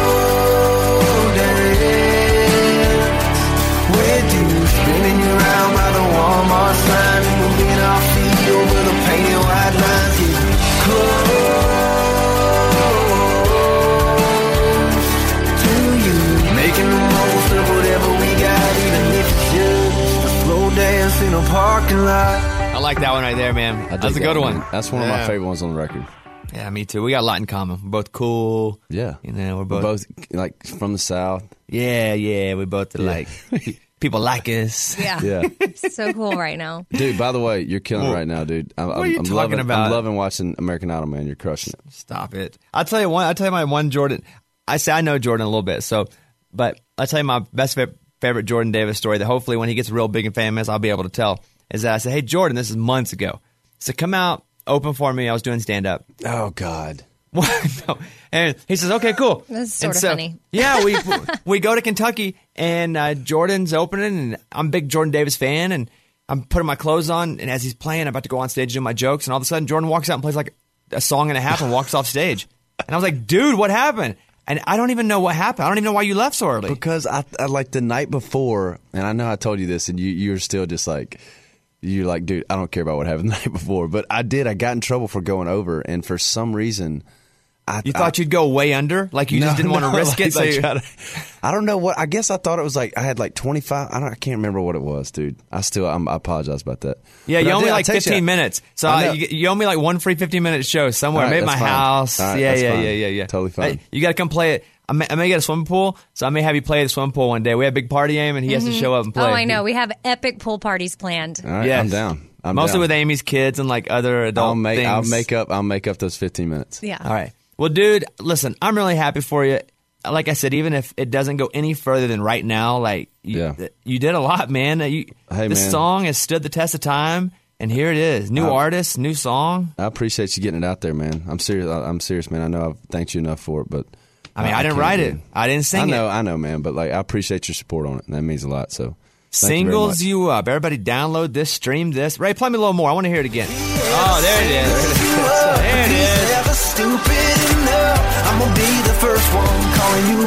dance with you, spinning you around by the Walmart sign, moving our feet over the painted white lines, getting close. the parking lot. I like that one right there, man. I dig That's a that good one. man. That's one of Yeah. my favorite ones on the record. Yeah, me too. We got a lot in common. We're both cool. Yeah. You know, we're We're both. both like from the South. Yeah, yeah. We both are like people like us. Yeah. Yeah. So cool right now. Dude, by the way, you're killing it right now, dude. I'm, What I'm, are you I'm talking loving, about? I'm loving watching American Idol, man. You're crushing it. Stop it. I'll tell you one. I'll tell you my one Jordan. I say I know Jordan a little bit, so but I'll tell you my best fa- favorite Jordan Davis story that hopefully when he gets real big and famous, I'll be able to tell. Is that I said, hey Jordan, this is months ago. So come out, open for me. I was doing stand up. Oh God. no. And he says, okay, cool. That's sort And of so, funny. Yeah, we we go to Kentucky, and uh, Jordan's opening, and I'm a big Jordan Davis fan, and I'm putting my clothes on, and as he's playing, I'm about to go on stage and do my jokes, and all of a sudden, Jordan walks out and plays like a song and a half and walks off stage. And I was like, dude, what happened? And I don't even know what happened. I don't even know why you left so early. Because I, I like the night before, and I know I told you this, and you you're still just like, you're like, dude, I don't care about what happened the night before. But I did. I got in trouble for going over, and for some reason, I You thought I, you'd go way under? Like you No, just didn't want to no, risk like, it? So like you- try to- I don't know what. I guess I thought it was like I had like twenty-five. I don't. I can't remember what it was, dude. I still. I'm, I apologize about that. yeah, But you I owe me did- I like text you- fifteen minutes. So I I know. you, you owe me like one free fifteen minute show somewhere. All right, Maybe my that's fine. house. All right, yeah, that's yeah, fine. yeah, yeah, yeah. Totally fine. Hey, you got to come play it. I may, I may get a swimming pool, so I may have you play at the swimming pool one day. We have a big party aim, and he has to show up and play. Oh, I know. We have epic pool parties planned. All right, Yes. I'm down. I'm Mostly down. with Amy's kids and like other adult I'll make. things. I'll make up. I'll make up those fifteen minutes. Yeah. All right. Well, dude, listen, I'm really happy for you. Like I said, even if it doesn't go any further than right now, like you, Yeah. you did a lot, man. You, Hey, this man. song has stood the test of time, and here it is. New Uh, artist, new song. I appreciate you getting it out there, man. I'm serious. I- I'm serious, man. I know I've thanked you enough for it, but I mean, I, didn't can't write do it. I didn't sing I know. it. I know, man. But like, I appreciate your support on it, and that means a lot. So thank you very Singles much. you up. Everybody download this, stream this. Ray, play me a little more. I want to hear it again. Oh, there it is. There it is. Never stupid enough. I'm gonna be the first one calling you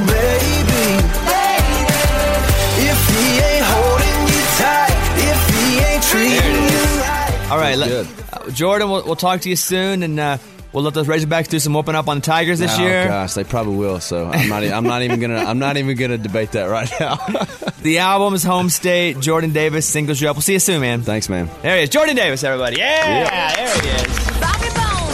baby. If he ain't holding you tight, if he ain't treating you right. All right, let, uh, Jordan, we'll, we'll talk to you soon, and uh, we'll let those Razorbacks do some whooping up on the Tigers this oh, year. gosh, they probably will. So I'm not. e- I'm not even gonna. I'm not even gonna debate that right now. The album is Home State. Jordan Davis singles you up. We'll see you soon, man. Thanks, man. There he is. Jordan Davis, everybody. Yeah, Yep. there he is. Bobby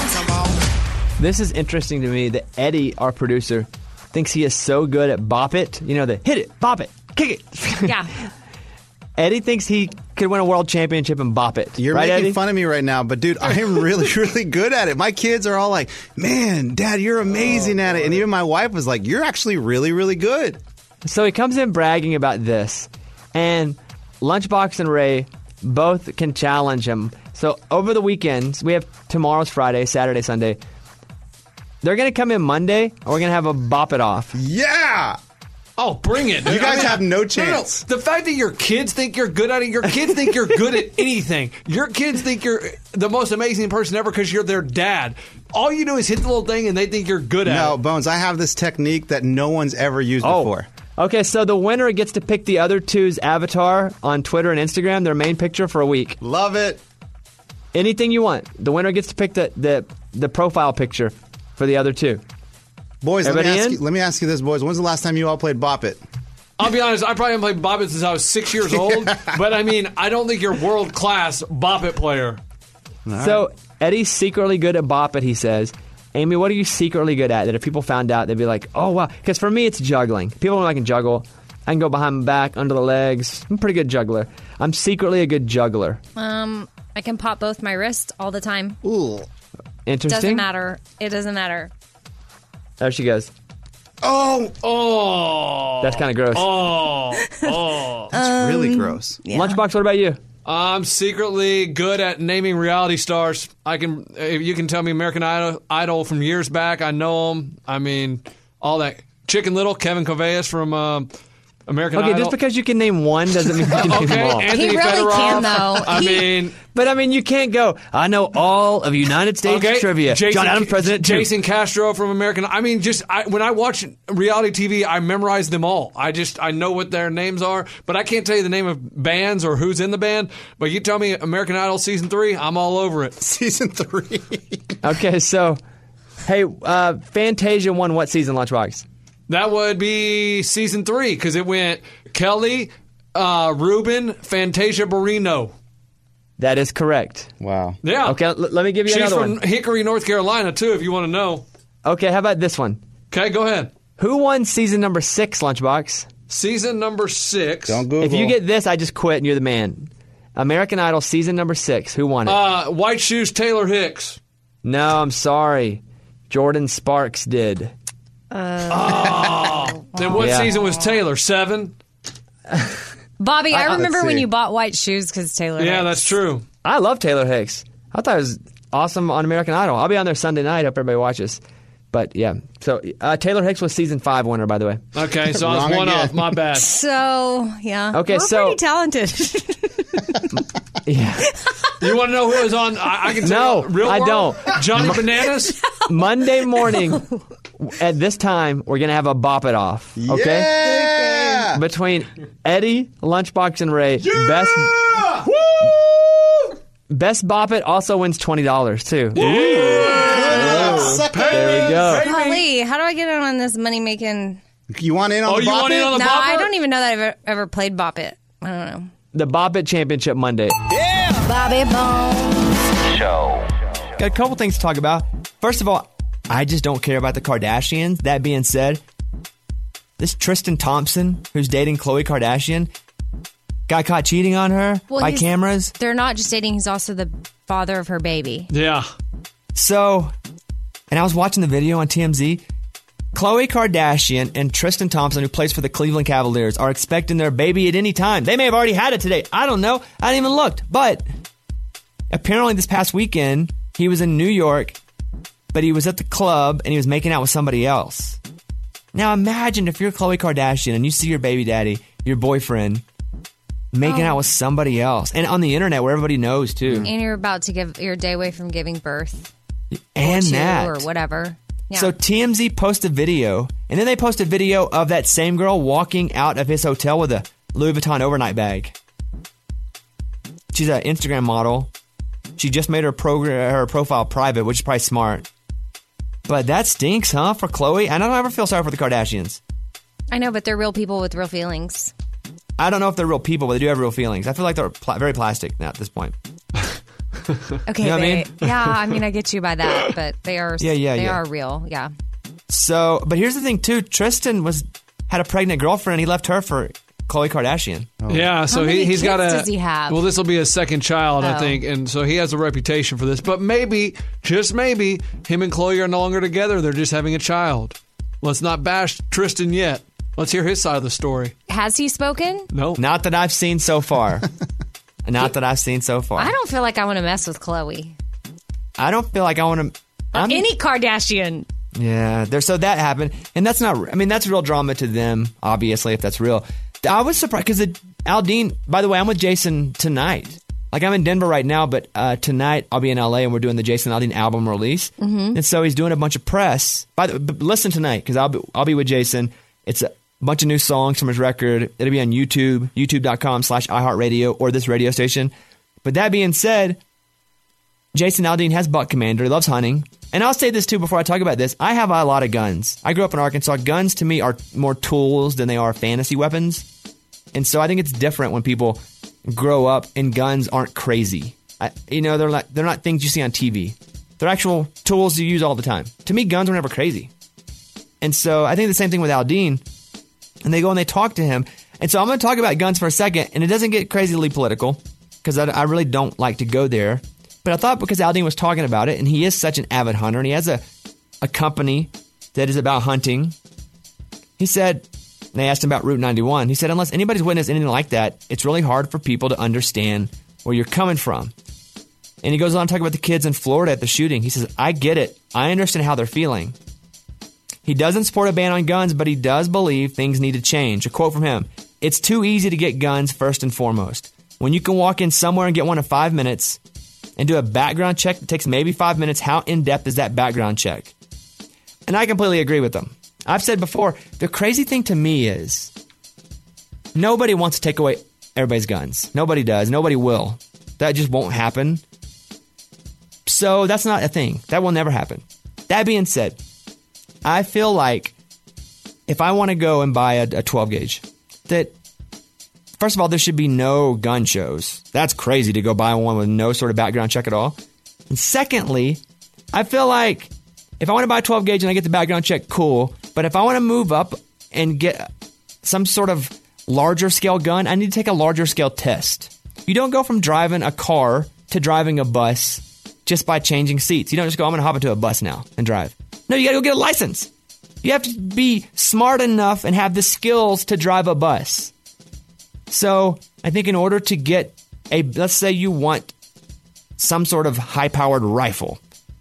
Bones. This is interesting to me that Eddie, our producer, thinks he is so good at bop it. You know, the hit it, bop it, kick it. Yeah. Eddie thinks he could win a world championship and bop it. You're right, making Eddie? fun of me right now, but dude, I am really, really good at it. My kids are all like, man, Dad, you're amazing at it. And even my wife was like, you're actually really, really good. So he comes in bragging about this, and Lunchbox and Ray both can challenge him. So over the weekends, we have tomorrow's Friday, Saturday, Sunday. They're going to come in Monday, and we're going to have a bop it off. Yeah! Oh, bring it. You guys I mean, have no no, chance. no. The fact that your kids think you're good at it, your kids think you're good at anything. Your kids think you're the most amazing person ever because you're their dad. All you do is hit the little thing and they think you're good at No, it. Bones, I have this technique that no one's ever used Oh. before. Okay, so the winner gets to pick the other two's avatar on Twitter and Instagram, their main picture for a week. Love it. Anything you want. The winner gets to pick the, the, the profile picture for the other two. Boys, let me, Everybody ask in? you, let me ask you this, boys. When's the last time you all played Bop It? I'll be honest, I probably haven't played Bop It since I was six years old. But I mean, I don't think you're world class Bop It player. So Eddie's secretly good at bop it, he says. Amy, what are you secretly good at that if people found out, they'd be like, oh, wow. Because for me, it's juggling. People know I can juggle. I can go behind my back, under the legs. I'm a pretty good juggler. I'm secretly a good juggler. Um, I can pop both my wrists all the time. Ooh. Interesting. Doesn't matter. It doesn't matter. There she goes. Oh! Oh. That's kind of gross. Oh. Oh. That's really gross. Lunchbox, what about you? I'm secretly good at naming reality stars. I can, if you can tell me American Idol, Idol from years back, I know them. I mean, all that. Chicken Little, Kevin Coveas from uh, American Okay, Idol. just because you can name one doesn't mean you can name Okay, them all. Anthony He really Fedorov. can, though. I He- mean, But I mean, you can't go, I know all of United States okay, trivia. Jason, John Adams, President. two. Jason Castro from American. I mean, just I, when I watch reality T V, I memorize them all. I just I know what their names are, but I can't tell you the name of bands or who's in the band. But you tell me American Idol season three, I'm all over it. Season three. Okay, so, hey, uh, Fantasia won what season, Lunchbox? That would be season three because it went Kelly, uh, Ruben, Fantasia Barrino. That is correct. Wow. Yeah. Okay, l- let me give you She's another from one. Hickory, North Carolina, too, if you want to know. Okay, how about this one? Okay, go ahead. Who won season number six, Lunchbox? Season number six. Don't Google. If you get this, I just quit and you're the man. American Idol season number six. Who won it? Uh, White Shoes Taylor Hicks. No, I'm sorry. Jordan Sparks did. Oh. Then what Yeah. season was Taylor? Seven? Bobby, I, I- remember let's when see. you bought white shoes because Taylor. Yeah, Hicks. that's true. I love Taylor Hicks. I thought it was awesome on American Idol. I'll be on there Sunday night. Hope everybody watches. But yeah, so uh, Taylor Hicks was season five winner, by the way. Okay, so I was Wrong one again. off. My bad. So yeah. Okay, We're so- pretty talented. Yeah. You want to know who was on? I, I can tell No, you. Real I World? don't. Johnny Bananas? Monday morning at this time, we're gonna have a bop it off. Okay. Yeah! Between Eddie, Lunchbox, and Ray, best best bop it also wins twenty dollars too. Suck There we go. Holly, how do I get in on this money making? You want in on Oh, the you bop want in it? on the No, bopper? I don't even know that I've ever, ever played Bop It. I don't know. The Bop It Championship Monday. Bobby Bones. Show. Got a couple things to talk about. First of all, I just don't care about the Kardashians. That being said, this Tristan Thompson, who's dating Khloe Kardashian, got caught cheating on her Well, by he's- cameras. They're not just dating; he's also the father of her baby. Yeah. So, and I was watching the video on T M Z. Khloe Kardashian and Tristan Thompson, who plays for the Cleveland Cavaliers, are expecting their baby at any time. They may have already had it today. I don't know. I didn't even looked. But apparently this past weekend, he was in New York, but he was at the club and he was making out with somebody else. Now imagine if you're Khloe Kardashian and you see your baby daddy, your boyfriend, making Oh. out with somebody else. And on the internet where everybody knows too. And you're about to give you're a day away from giving birth, And to, that. or whatever. Yeah. So T M Z posted a video, and then they posted a video of that same girl walking out of his hotel with a Louis Vuitton overnight bag. She's an Instagram model. She just made her progr- her profile private, which is probably smart. But that stinks, huh, for Khloe? And I don't ever feel sorry for the Kardashians. I know, but they're real people with real feelings. I don't know if they're real people, but they do have real feelings. I feel like they're pl- very plastic now at this point. Okay, You know what I they, mean? yeah, I mean, I get you by that, but they are, Yeah, yeah, they yeah. are real, yeah. So, but here's the thing too. Tristan was had a pregnant girlfriend. He left her for Khloe Kardashian. Yeah, so How many he, he's kids got a. does he have? Well, this will be his second child, I Oh. think, and so he has a reputation for this. But maybe, just maybe, him and Khloe are no longer together. They're just having a child. Let's not bash Tristan yet. Let's hear his side of the story. Has he spoken? No, Not that I've seen so far. Not that I've seen so far. I don't feel like I want to mess with Khloe. I don't feel like I want to. Or any Kardashian. Yeah, there. So that happened, and that's not. I mean, that's real drama to them, obviously, if that's real. I was surprised because Aldine. By the way, I'm with Jason tonight. Like I'm in Denver right now, but uh, tonight I'll be in L A and we're doing the Jason Aldean album release. Mhm. And so he's doing a bunch of press. By the, but listen tonight because I'll be, I'll be with Jason. It's a bunch of new songs from his record. It'll be on YouTube, youtube.com slash iHeartRadio or this radio station. But that being said, Jason Aldean has Buck Commander. He loves hunting. And I'll say this too before I talk about this. I have a lot of guns. I grew up in Arkansas. Guns to me are more tools than they are fantasy weapons. And so I think it's different when people grow up and guns aren't crazy. I, you know, they're not, they're not things you see on T V. They're actual tools you use all the time. To me, guns were never crazy. And so I think the same thing with Aldine. And they go and they talk to him. And so I'm going to talk about guns for a second. And it doesn't get crazily political because I, I really don't like to go there. But I thought because Aldine was talking about it, and he is such an avid hunter, and he has a, a company that is about hunting. He said, and they asked him about Route ninety-one. He said, unless anybody's witnessed anything like that, it's really hard for people to understand where you're coming from. And he goes on to talk about the kids in Florida at the shooting. He says, I get it. I understand how they're feeling. He doesn't support a ban on guns, but he does believe things need to change. A quote from him, it's too easy to get guns first and foremost. When you can walk in somewhere and get one in five minutes and do a background check that takes maybe five minutes, how in-depth is that background check? And I completely agree with them. I've said before, the crazy thing to me is nobody wants to take away everybody's guns. Nobody does. Nobody will. That just won't happen. So that's not a thing. That will never happen. That being said, I feel like if I want to go and buy a, a twelve gauge, that first of all, there should be no gun shows. That's crazy to go buy one with no sort of background check at all. And secondly, I feel like if I want to buy a twelve gauge and I get the background check, cool. But if I want to move up and get some sort of larger scale gun, I need to take a larger scale test. You don't go from driving a car to driving a bus just by changing seats. You don't just go, I'm going to hop into a bus now and drive. No, you got to go get a license. You have to be smart enough and have the skills to drive a bus. So I think in order to get a, let's say you want some sort of high-powered rifle,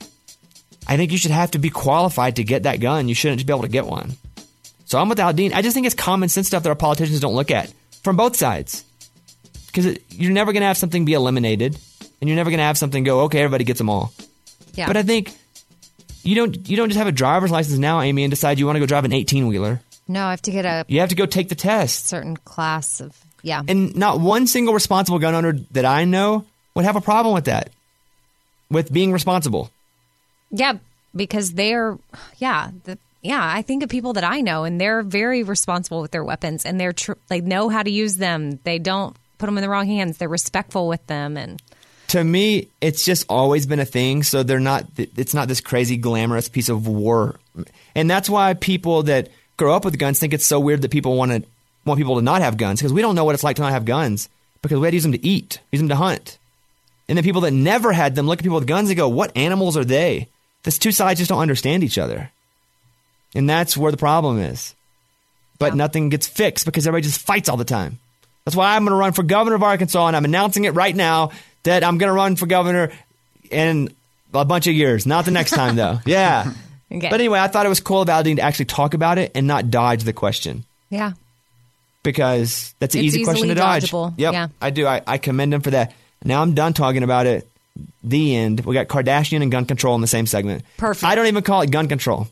I think you should have to be qualified to get that gun. You shouldn't just be able to get one. So I'm with Aldine. I just think it's common sense stuff that our politicians don't look at from both sides. Because you're never going to have something be eliminated, and you're never going to have something go, okay, everybody gets them all. Yeah. But I think you don't you don't just have a driver's license now, Amy, and decide you want to go drive an eighteen-wheeler. No, I have to get a You have to go take the test. certain class of, yeah. And not one single responsible gun owner that I know would have a problem with that, with being responsible. Yeah, because they're, yeah, the, yeah. I think of people that I know, and they're very responsible with their weapons, and they're tr- they know how to use them. They don't put them in the wrong hands. They're respectful with them, and to me, it's just always been a thing. So they're not. It's not this crazy glamorous piece of war, and that's why people that grow up with guns think it's so weird that people want to want people to not have guns, because we don't know what it's like to not have guns because we had to use them to eat, use them to hunt, and then people that never had them look at people with guns and go, "What animals are they?" These two sides just don't understand each other. And that's where the problem is. But yeah. Nothing gets fixed because everybody just fights all the time. That's why I'm going to run for governor of Arkansas, and I'm announcing it right now that I'm going to run for governor in a bunch of years. Not the next time, though. Yeah. Okay. But anyway, I thought it was cool of Aldine to actually talk about it and not dodge the question. Yeah. Because that's an It's easy question to easily dodge. dodgeable. Yep, Yeah. I do. I, I commend him for that. Now I'm done talking about it. The end. We got Kardashian and gun control in the same segment. Perfect. I don't even call it gun control.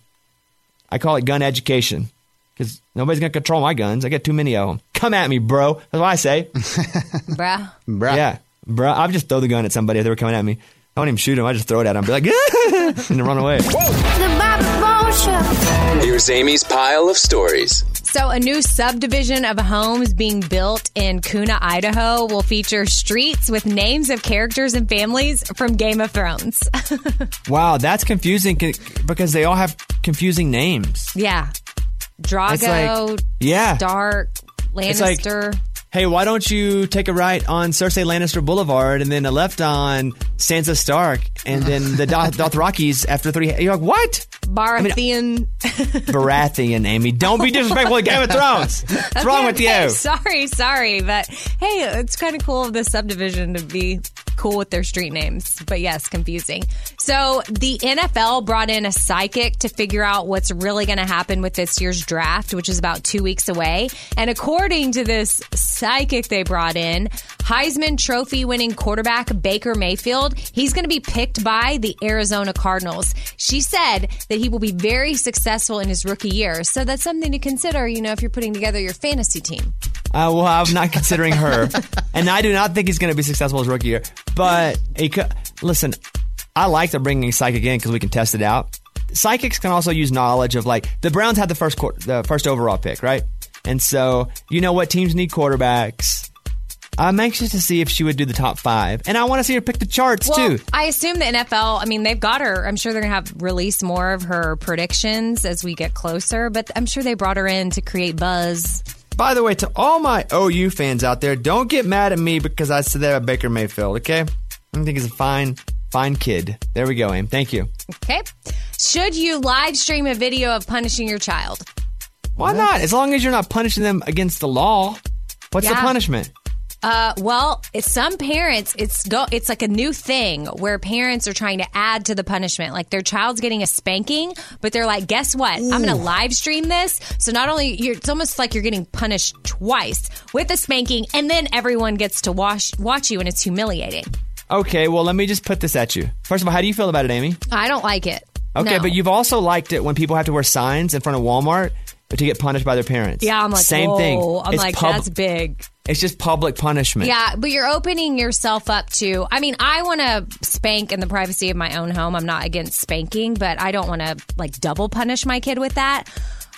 I call it gun education. Because nobody's going to control my guns. I got too many of them. Come at me, bro. That's what I say. Bruh. Bruh. Yeah. Bro, I would just throw the gun at somebody if they were coming at me. I won't even shoot them. I just throw it at them. Be like, and then run away. The Bobby Bones Show. Here's Amy's pile of stories. So a new subdivision of homes being built in Kuna, Idaho will feature streets with names of characters and families from Game of Thrones. Wow, that's confusing c- because they all have confusing names. Yeah. Drago, It's like- yeah. Stark, It's like, Lannister. hey, why don't you take a right on Cersei Lannister Boulevard and then a left on Sansa Stark and then the Doth- Dothrakis after three... You're like, what? Baratheon. Baratheon, Amy. Don't be disrespectful to Game of Thrones. What's wrong with Okay, you? Sorry, sorry. But hey, it's kind of cool of this subdivision to be cool with their street names. But yes, confusing. So the N F L brought in a psychic to figure out what's really going to happen with this year's draft, which is about two weeks away. And according to this psychic they brought in, Heisman Trophy winning quarterback Baker Mayfield, he's going to be picked by the Arizona Cardinals. She said that he will be very successful in his rookie year. So that's something to consider, you know, if you're putting together your fantasy team. Uh, well, I'm not considering her. And I do not think he's going to be successful his rookie year. But, he could, listen, I like they're bringing Psychic in because we can test it out. Psychics can also use knowledge of, like, the Browns had the first qu- the first overall pick, right? And so, you know what teams need quarterbacks. I'm anxious to see if she would do the top five. And I want to see her pick the charts, well, too. I assume the N F L, I mean, they've got her. I'm sure they're going to have release more of her predictions as we get closer. But I'm sure they brought her in to create buzz. By the way, to all my O U fans out there, don't get mad at me because I said that about Baker Mayfield, okay? I think he's a fine, fine kid. There we go, Aim. Thank you. Okay. Should you live stream a video of punishing your child? Why not? As long as you're not punishing them against the law. What's the Yeah. punishment? Uh, well, it's some parents, it's go, it's like a new thing where parents are trying to add to the punishment. Like their child's getting a spanking, but they're like, guess what? I'm going to live stream this. So not only you're, it's almost like you're getting punished twice with a spanking, and then everyone gets to watch watch you, and it's humiliating. Okay, well, let me just put this at you. First of all, how do you feel about it, Amy? I don't like it. Okay, No. but you've also liked it when people have to wear signs in front of Walmart to get punished by their parents. Yeah, I'm like, Same whoa. thing. I'm It's like, pub- that's big. It's just public punishment. Yeah, but you're opening yourself up to, I mean, I want to spank in the privacy of my own home. I'm not against spanking, but I don't want to like double punish my kid with that.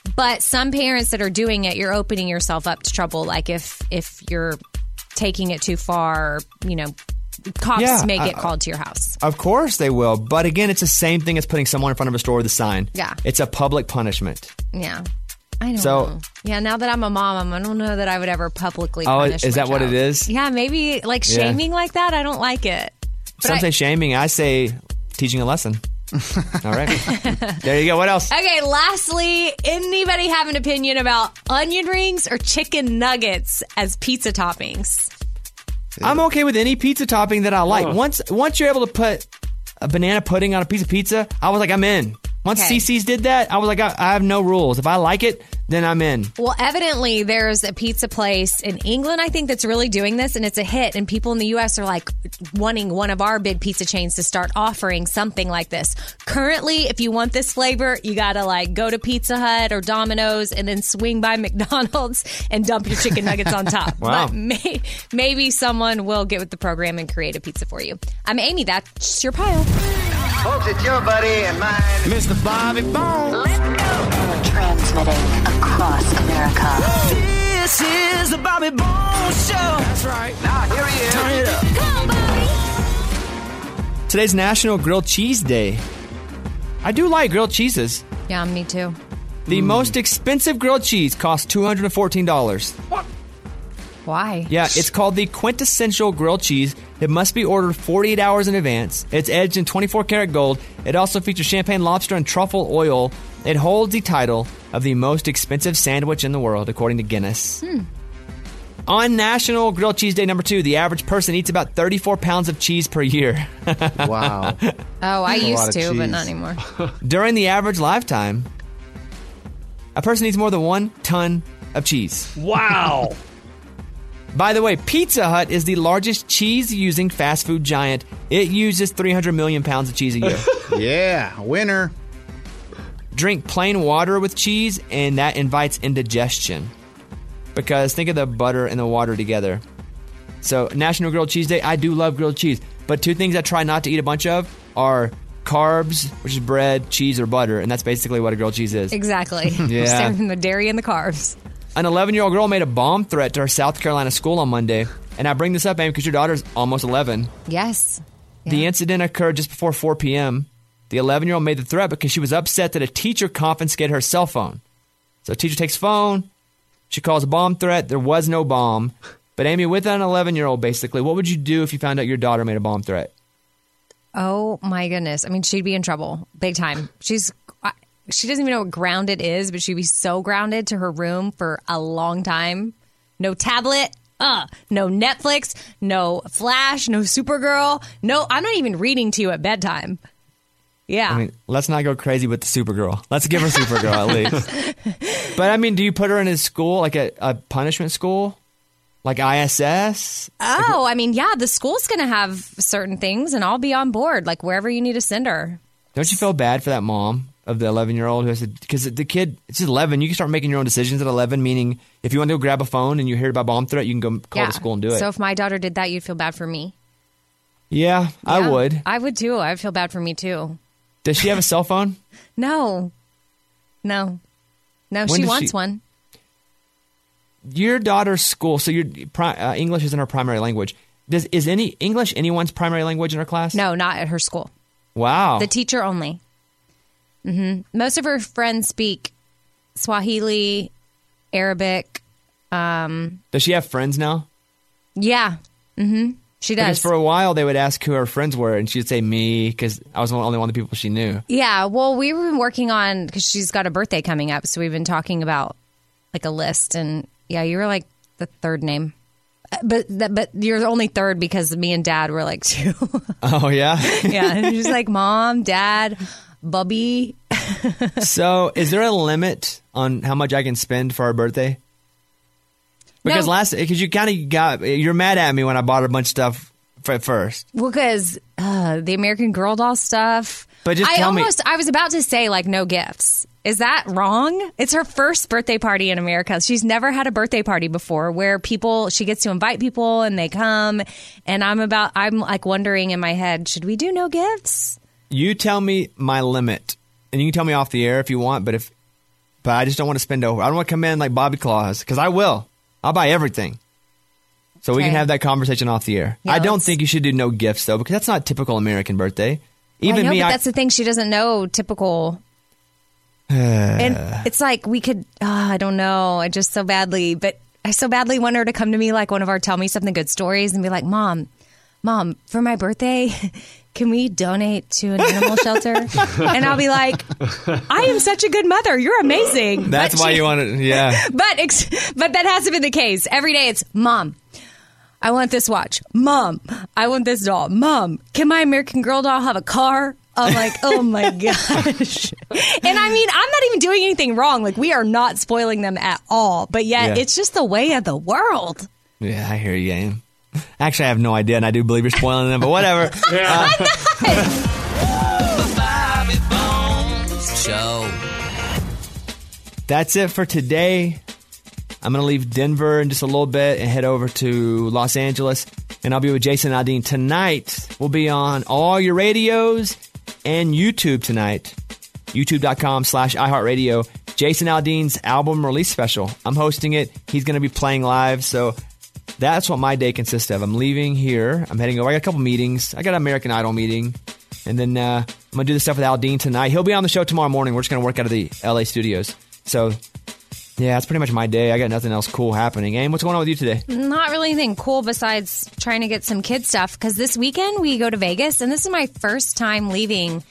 But some parents that are doing it, you're opening yourself up to trouble. Like if if you're taking it too far, you know, cops Yeah, may get uh, called to your house. Of course they will. But again, it's the same thing as putting someone in front of a store with a sign. Yeah. It's a public punishment. Yeah. I don't So- know. Yeah, now that I'm a mom, I don't know that I would ever publicly Oh, punish is my that what child. it is? Yeah, maybe like Yeah. shaming like that. I don't like it. But Some I- say shaming. I say teaching a lesson. All right. There you go. What else? Okay, lastly, anybody have an opinion about onion rings or chicken nuggets as pizza toppings? I'm okay with any pizza topping that I like. Ugh. Once once you're able to put a banana pudding on a piece of pizza, I was like, I'm in. Once Okay. C C's did that, I was like, I, I have no rules. If I like it, then I'm in. Well, evidently, there's a pizza place in England, I think, that's really doing this, and it's a hit. And people in the U S are like wanting one of our big pizza chains to start offering something like this. Currently, if you want this flavor, you got to like go to Pizza Hut or Domino's and then swing by McDonald's and dump your chicken nuggets on top. Wow. But may, maybe someone will get with the program and create a pizza for you. I'm Amy. That's your pile. Folks, it's your buddy and mine, Mister Bobby Bones. Transmitting across America. This is the Bobby Bones Show. That's right. Now, here he is. Turn it up. Come on, Bobby. Today's National Grilled Cheese Day. I do like grilled cheeses. Yeah, me too. The most expensive grilled cheese costs two hundred fourteen dollars. Why? Yeah, it's called the quintessential grilled cheese. It must be ordered forty-eight hours in advance. It's edged in twenty-four karat gold. It also features champagne lobster and truffle oil. It holds the title of the most expensive sandwich in the world, according to Guinness. Hmm. On National Grilled Cheese Day number two, the average person eats about thirty-four pounds of cheese per year. Wow. Oh, I That's a lot used of to, but cheese. not anymore. During the average lifetime, a person eats more than one ton of cheese. Wow. By the way, Pizza Hut is the largest cheese-using fast food giant. It uses three hundred million pounds of cheese a year. Yeah, winner. Drink plain water with cheese, and that invites indigestion. Because think of the butter and the water together. So, National Grilled Cheese Day, I do love grilled cheese. But two things I try not to eat a bunch of are carbs, which is bread, cheese, or butter. And that's basically what a grilled cheese is. Exactly. Yeah. Saving the dairy and the carbs. An eleven-year-old girl made a bomb threat to her South Carolina school on Monday. And I bring this up, Amy, because your daughter's almost eleven. Yes. The incident occurred just before four p.m. The eleven-year-old made the threat because she was upset that a teacher confiscated her cell phone. So a teacher takes phone. She calls a bomb threat. There was no bomb. But Amy, with an eleven-year-old, basically, what would you do if you found out your daughter made a bomb threat? Oh, my goodness. I mean, she'd be in trouble. Big time. She's... I- She doesn't even know what grounded is, but she'd be so grounded to her room for a long time. No tablet, uh, no Netflix, no Flash, no Supergirl. No, I'm not even reading to you at bedtime. Yeah. I mean, let's not go crazy with the Supergirl. Let's give her Supergirl at least. But I mean, do you put her in a school, like a, a punishment school? Like I S S? Oh, I mean, yeah, the school's going to have certain things, and I'll be on board, like wherever you need to send her. Don't you feel bad for that mom of the eleven-year-old who has to, because the kid, it's just eleven. You can start making your own decisions at eleven, meaning if you want to go grab a phone and you hear about bomb threat, you can go call Yeah. the school and do it. So if my daughter did that, you'd feel bad for me. yeah, I Yeah, would. I would too. I would feel bad for me too. Does she have a cell phone? No. No. No, When she does wants she- one. Your daughter's school, so your pri- uh, English isn't her primary language. Does is any English anyone's primary language in her class? No, not at her school. Wow. The teacher only. hmm Most of her friends speak Swahili, Arabic. Um, Does she have friends now? yeah. hmm She does. Because for a while they would ask who her friends were, and she'd say me because I was the only one of the people she knew. Yeah. Well, we've been working on, because she's got a birthday coming up, so we've been talking about like a list. And yeah, you were like the third name. Uh, But but you're only third because me and Dad were like two. Oh yeah. Yeah. And she's like Mom, Dad, Bubby. So, is there a limit on how much I can spend for our birthday? Because No. last, because you kind of got, you're mad at me when I bought a bunch of stuff f- at first. Well, because uh, the American Girl doll stuff. But just I tell me- almost, I was about to say like no gifts. Is that wrong? It's her first birthday party in America. She's never had a birthday party before where people, she gets to invite people and they come. And I'm about, I'm like wondering in my head, should we do no gifts? You tell me my limit, and you can tell me off the air if you want. But if but I just don't want to spend over. I don't want to come in like Bobby Claus, because I will. I'll buy everything. So we Okay. can have that conversation off the air. Yeah, I don't let's- think you should do no gifts, though, because that's not typical American birthday. Even I know, me, but I, that's the thing. She doesn't know typical. And it's like we could, oh, I don't know. I just so badly, but I so badly want her to come to me like one of our Tell Me Something Good stories and be like, Mom, Mom, for my birthday, can we donate to an animal shelter? And I'll be like, I am such a good mother. You're amazing. that's But why she- you want to, yeah. But ex- but that hasn't been the case. Every day it's, Mom, I want this watch. Mom, I want this doll. Mom, can my American Girl doll have a car? I'm like, oh my gosh. And I mean, I'm not even doing anything wrong. Like, we are not spoiling them at all. But yet, Yeah. it's just the way of the world. Yeah, I hear you, Aim. Actually, I have no idea, and I do believe you're spoiling them, but whatever. Uh, Bobby Bones Show. That's it for today. I'm going to leave Denver in just a little bit and head over to Los Angeles, and I'll be with Jason Aldean tonight. We'll be on all your radios and YouTube tonight. YouTube.com slash iHeartRadio. Jason Aldean's album release special. I'm hosting it. He's going to be playing live, so that's what my day consists of. I'm leaving here. I'm heading over. I got a couple meetings. I got an American Idol meeting, and then uh, I'm going to do the stuff with Aldean tonight. He'll be on the show tomorrow morning. We're just going to work out of the L A studios. So, yeah, that's pretty much my day. I got nothing else cool happening. Aim, what's going on with you today? Not really anything cool besides trying to get some kid stuff. Because this weekend we go to Vegas, and this is my first time leaving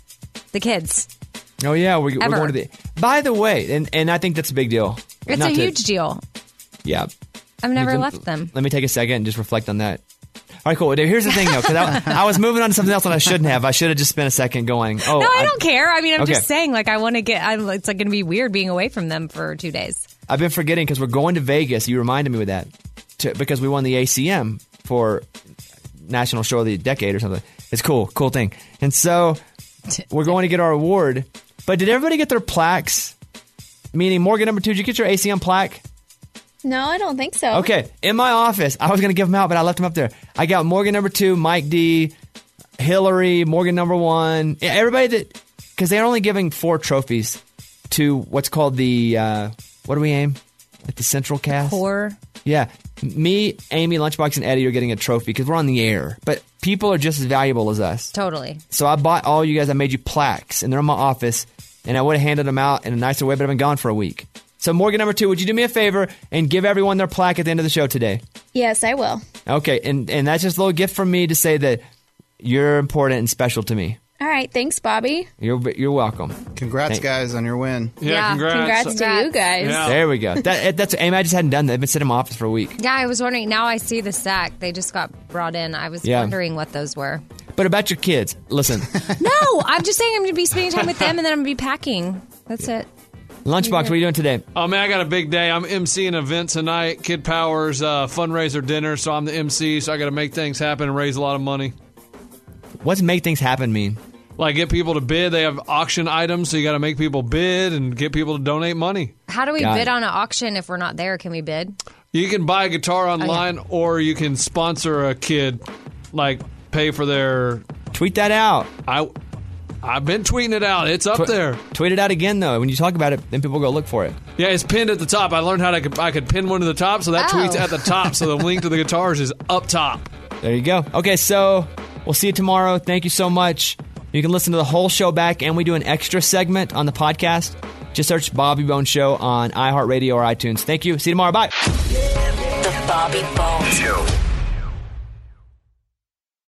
the kids. Oh, yeah, we're, we're Ever. going to the... By the way, and, and I think that's a big deal. It's Not a to- huge deal. Yeah. I've never Let- left them. Let me take a second and just reflect on that. All right, cool. Here's the thing, though, because I, I was moving on to something else that I shouldn't have. I should have just spent a second going, oh. no, I, don't care. I mean, I'm Okay. just saying, like, I want to get. I'm, it's like going to be weird being away from them for two days. I've been forgetting because we're going to Vegas. You reminded me with that to, because we won the A C M for National Show of the Decade or something. It's cool, cool thing. And so we're going to get our award. But did everybody get their plaques? Meaning, Morgan number two, did you get your A C M plaque? No, I don't think so. Okay, in my office, I was going to give them out, but I left them up there. I got Morgan number two, Mike D, Hillary, Morgan number one. Yeah, everybody that, because they're only giving four trophies to what's called the, uh, what do we aim? Like the central cast? Core. Yeah. Me, Amy, Lunchbox, and Eddie are getting a trophy because we're on the air. But people are just as valuable as us. Totally. So I bought all you guys, I made you plaques, and they're in my office, and I would have handed them out in a nicer way, but I've been gone for a week. So Morgan number two, would you do me a favor and give everyone their plaque at the end of the show today? Yes, I will. Okay, and, and that's just a little gift from me to say that you're important and special to me. All right. Thanks, Bobby. You're you're welcome. Congrats, Thank- guys, on your win. Yeah, congrats. Congrats to you guys. There we go. That, that's Amy. I just hadn't done that. They've been sitting in my office for a week. Yeah, I was wondering. Now I see the sack. They just got brought in. I was Yeah. wondering what those were. But about your kids, listen. No, I'm just saying I'm going to be spending time with them, and then I'm going to be packing. That's it. Lunchbox, what are you doing today? Oh, man, I got a big day. I'm emceeing an event tonight, Kid Powers uh, fundraiser dinner, so I'm the M C, so I got to make things happen and raise a lot of money. What's make things happen mean? Like, get people to bid. They have auction items, so you got to make people bid and get people to donate money. How do we Got bid it. on an auction if we're not there? Can we bid? You can buy a guitar online, or you can sponsor a kid, like pay for their. Tweet that out. I, I've been tweeting it out. It's up Tw- there. Tweet it out again, though. When you talk about it, then people go look for it. Yeah, it's pinned at the top. I learned how to, I could, I could pin one to the top, so that Oh. tweet's at the top. So the link to the guitars is up top. There you go. Okay, so we'll see you tomorrow. Thank you so much. You can listen to the whole show back, and we do an extra segment on the podcast. Just search Bobby Bones Show on iHeartRadio or iTunes. Thank you. See you tomorrow. Bye. The Bobby Bones Show.